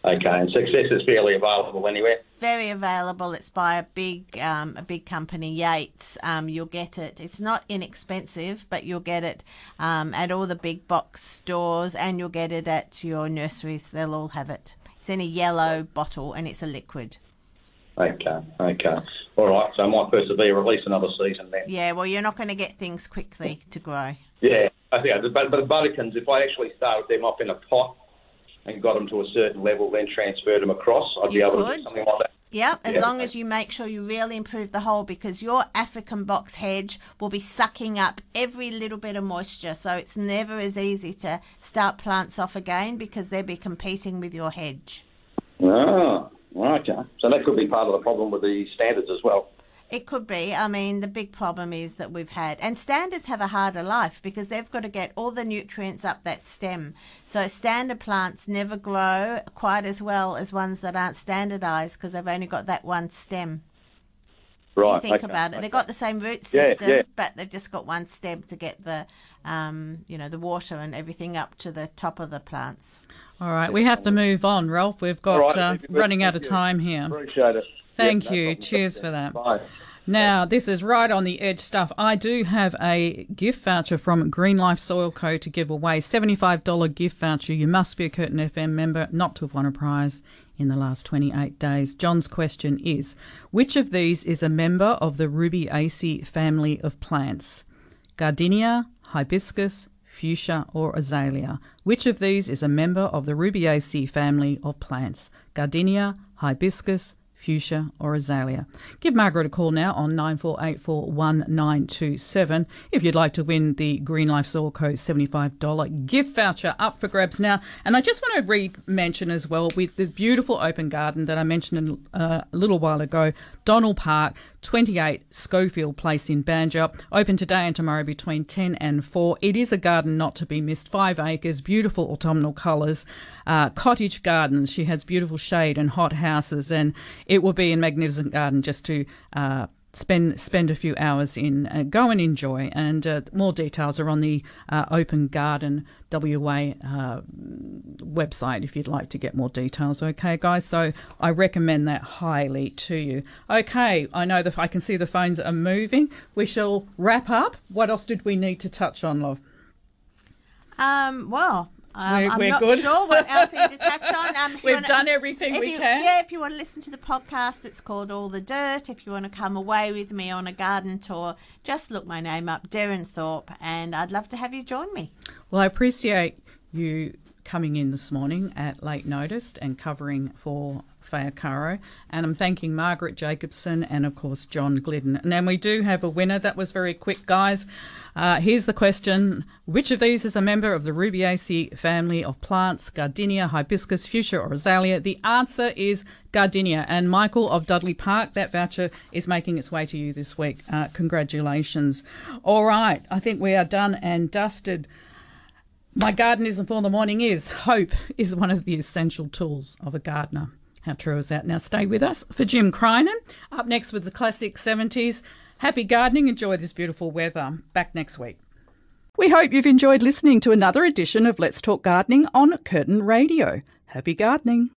Okay, and Success is fairly available anywhere?
Very available. It's by a big company, Yates. You'll get it. It's not inexpensive, but you'll get it at all the big box stores, and you'll get it at your nurseries. They'll all have it. It's in a yellow bottle, and it's a liquid.
Okay. All right, so I might persevere, release another season then.
Yeah, well, you're not going to get things quickly to grow.
Yeah, I think. But the Buddikins, if I actually started them off in a pot and got them to a certain level, then transferred them across, I'd be able to do something like that.
Yep, as long as you make sure you really improve the hole, because your African box hedge will be sucking up every little bit of moisture, so it's never as easy to start plants off again because they'll be competing with your hedge.
Oh, okay. So that could be part of the problem with the standards as well.
It could be. I mean, the big problem is that we've had, and standards have a harder life because they've got to get all the nutrients up that stem. So standard plants never grow quite as well as ones that aren't standardised because they've only got that one stem.
Right.
You think about it. They've got the same root system, but they've just got one stem to get the, the water and everything up to the top of the plants.
All right, we have to move on, Ralph. We've got running out of time here.
Appreciate it.
Thank you. Cheers for that.
Bye.
Now, this is right on the edge stuff. I do have a gift voucher from Green Life Soil Co. to give away, $75 gift voucher. You must be a Curtin FM member not to have won a prize in the last 28 days. John's question is, which of these is a member of the Rubiaceae family of plants? Gardenia, hibiscus, fuchsia or azalea? Which of these is a member of the Rubiaceae family of plants? Gardenia, hibiscus, fuchsia or azalea? Give Margaret a call now on 94841927 if you'd like to win the Green Life Soil Co. $75 gift voucher up for grabs now. And I just want to re-mention as well, with the beautiful open garden that I mentioned a little while ago, Donald Park, 28 Schofield Place in Banjo, open today and tomorrow between 10 and 4. It is a garden not to be missed, 5 acres, beautiful autumnal colours, cottage gardens. She has beautiful shade and hot houses, and it will be a magnificent garden just to spend a few hours in. Go and enjoy. And more details are on the Open Garden WA website if you'd like to get more details. Okay, guys? So I recommend that highly to you. Okay, I know I can see the phones are moving. We shall wrap up. What else did we need to touch on, love?
I'm
we're
not
good.
sure what else we need to touch on.
We've done everything we can.
Yeah, if you want to listen to the podcast, it's called All the Dirt. If you want to come away with me on a garden tour, just look my name up, Darren Thorpe, and I'd love to have you join me.
Well, I appreciate you coming in this morning at late notice and covering for Whakaro. And I'm thanking Margaret Jacobson and, of course, John Glidden. And then we do have a winner. That was very quick, guys. Here's the question. Which of these is a member of the Rubiaceae family of plants? Gardenia, hibiscus, fuchsia or azalea? The answer is Gardenia. And Michael of Dudley Park, that voucher is making its way to you this week. Congratulations. All right. I think we are done and dusted. My gardenism for the morning is hope is one of the essential tools of a gardener. How true is that? Now stay with us for Jim Crinan. Up next with the classic 70s. Happy gardening. Enjoy this beautiful weather. Back next week. We hope you've enjoyed listening to another edition of Let's Talk Gardening on Curtin Radio. Happy gardening.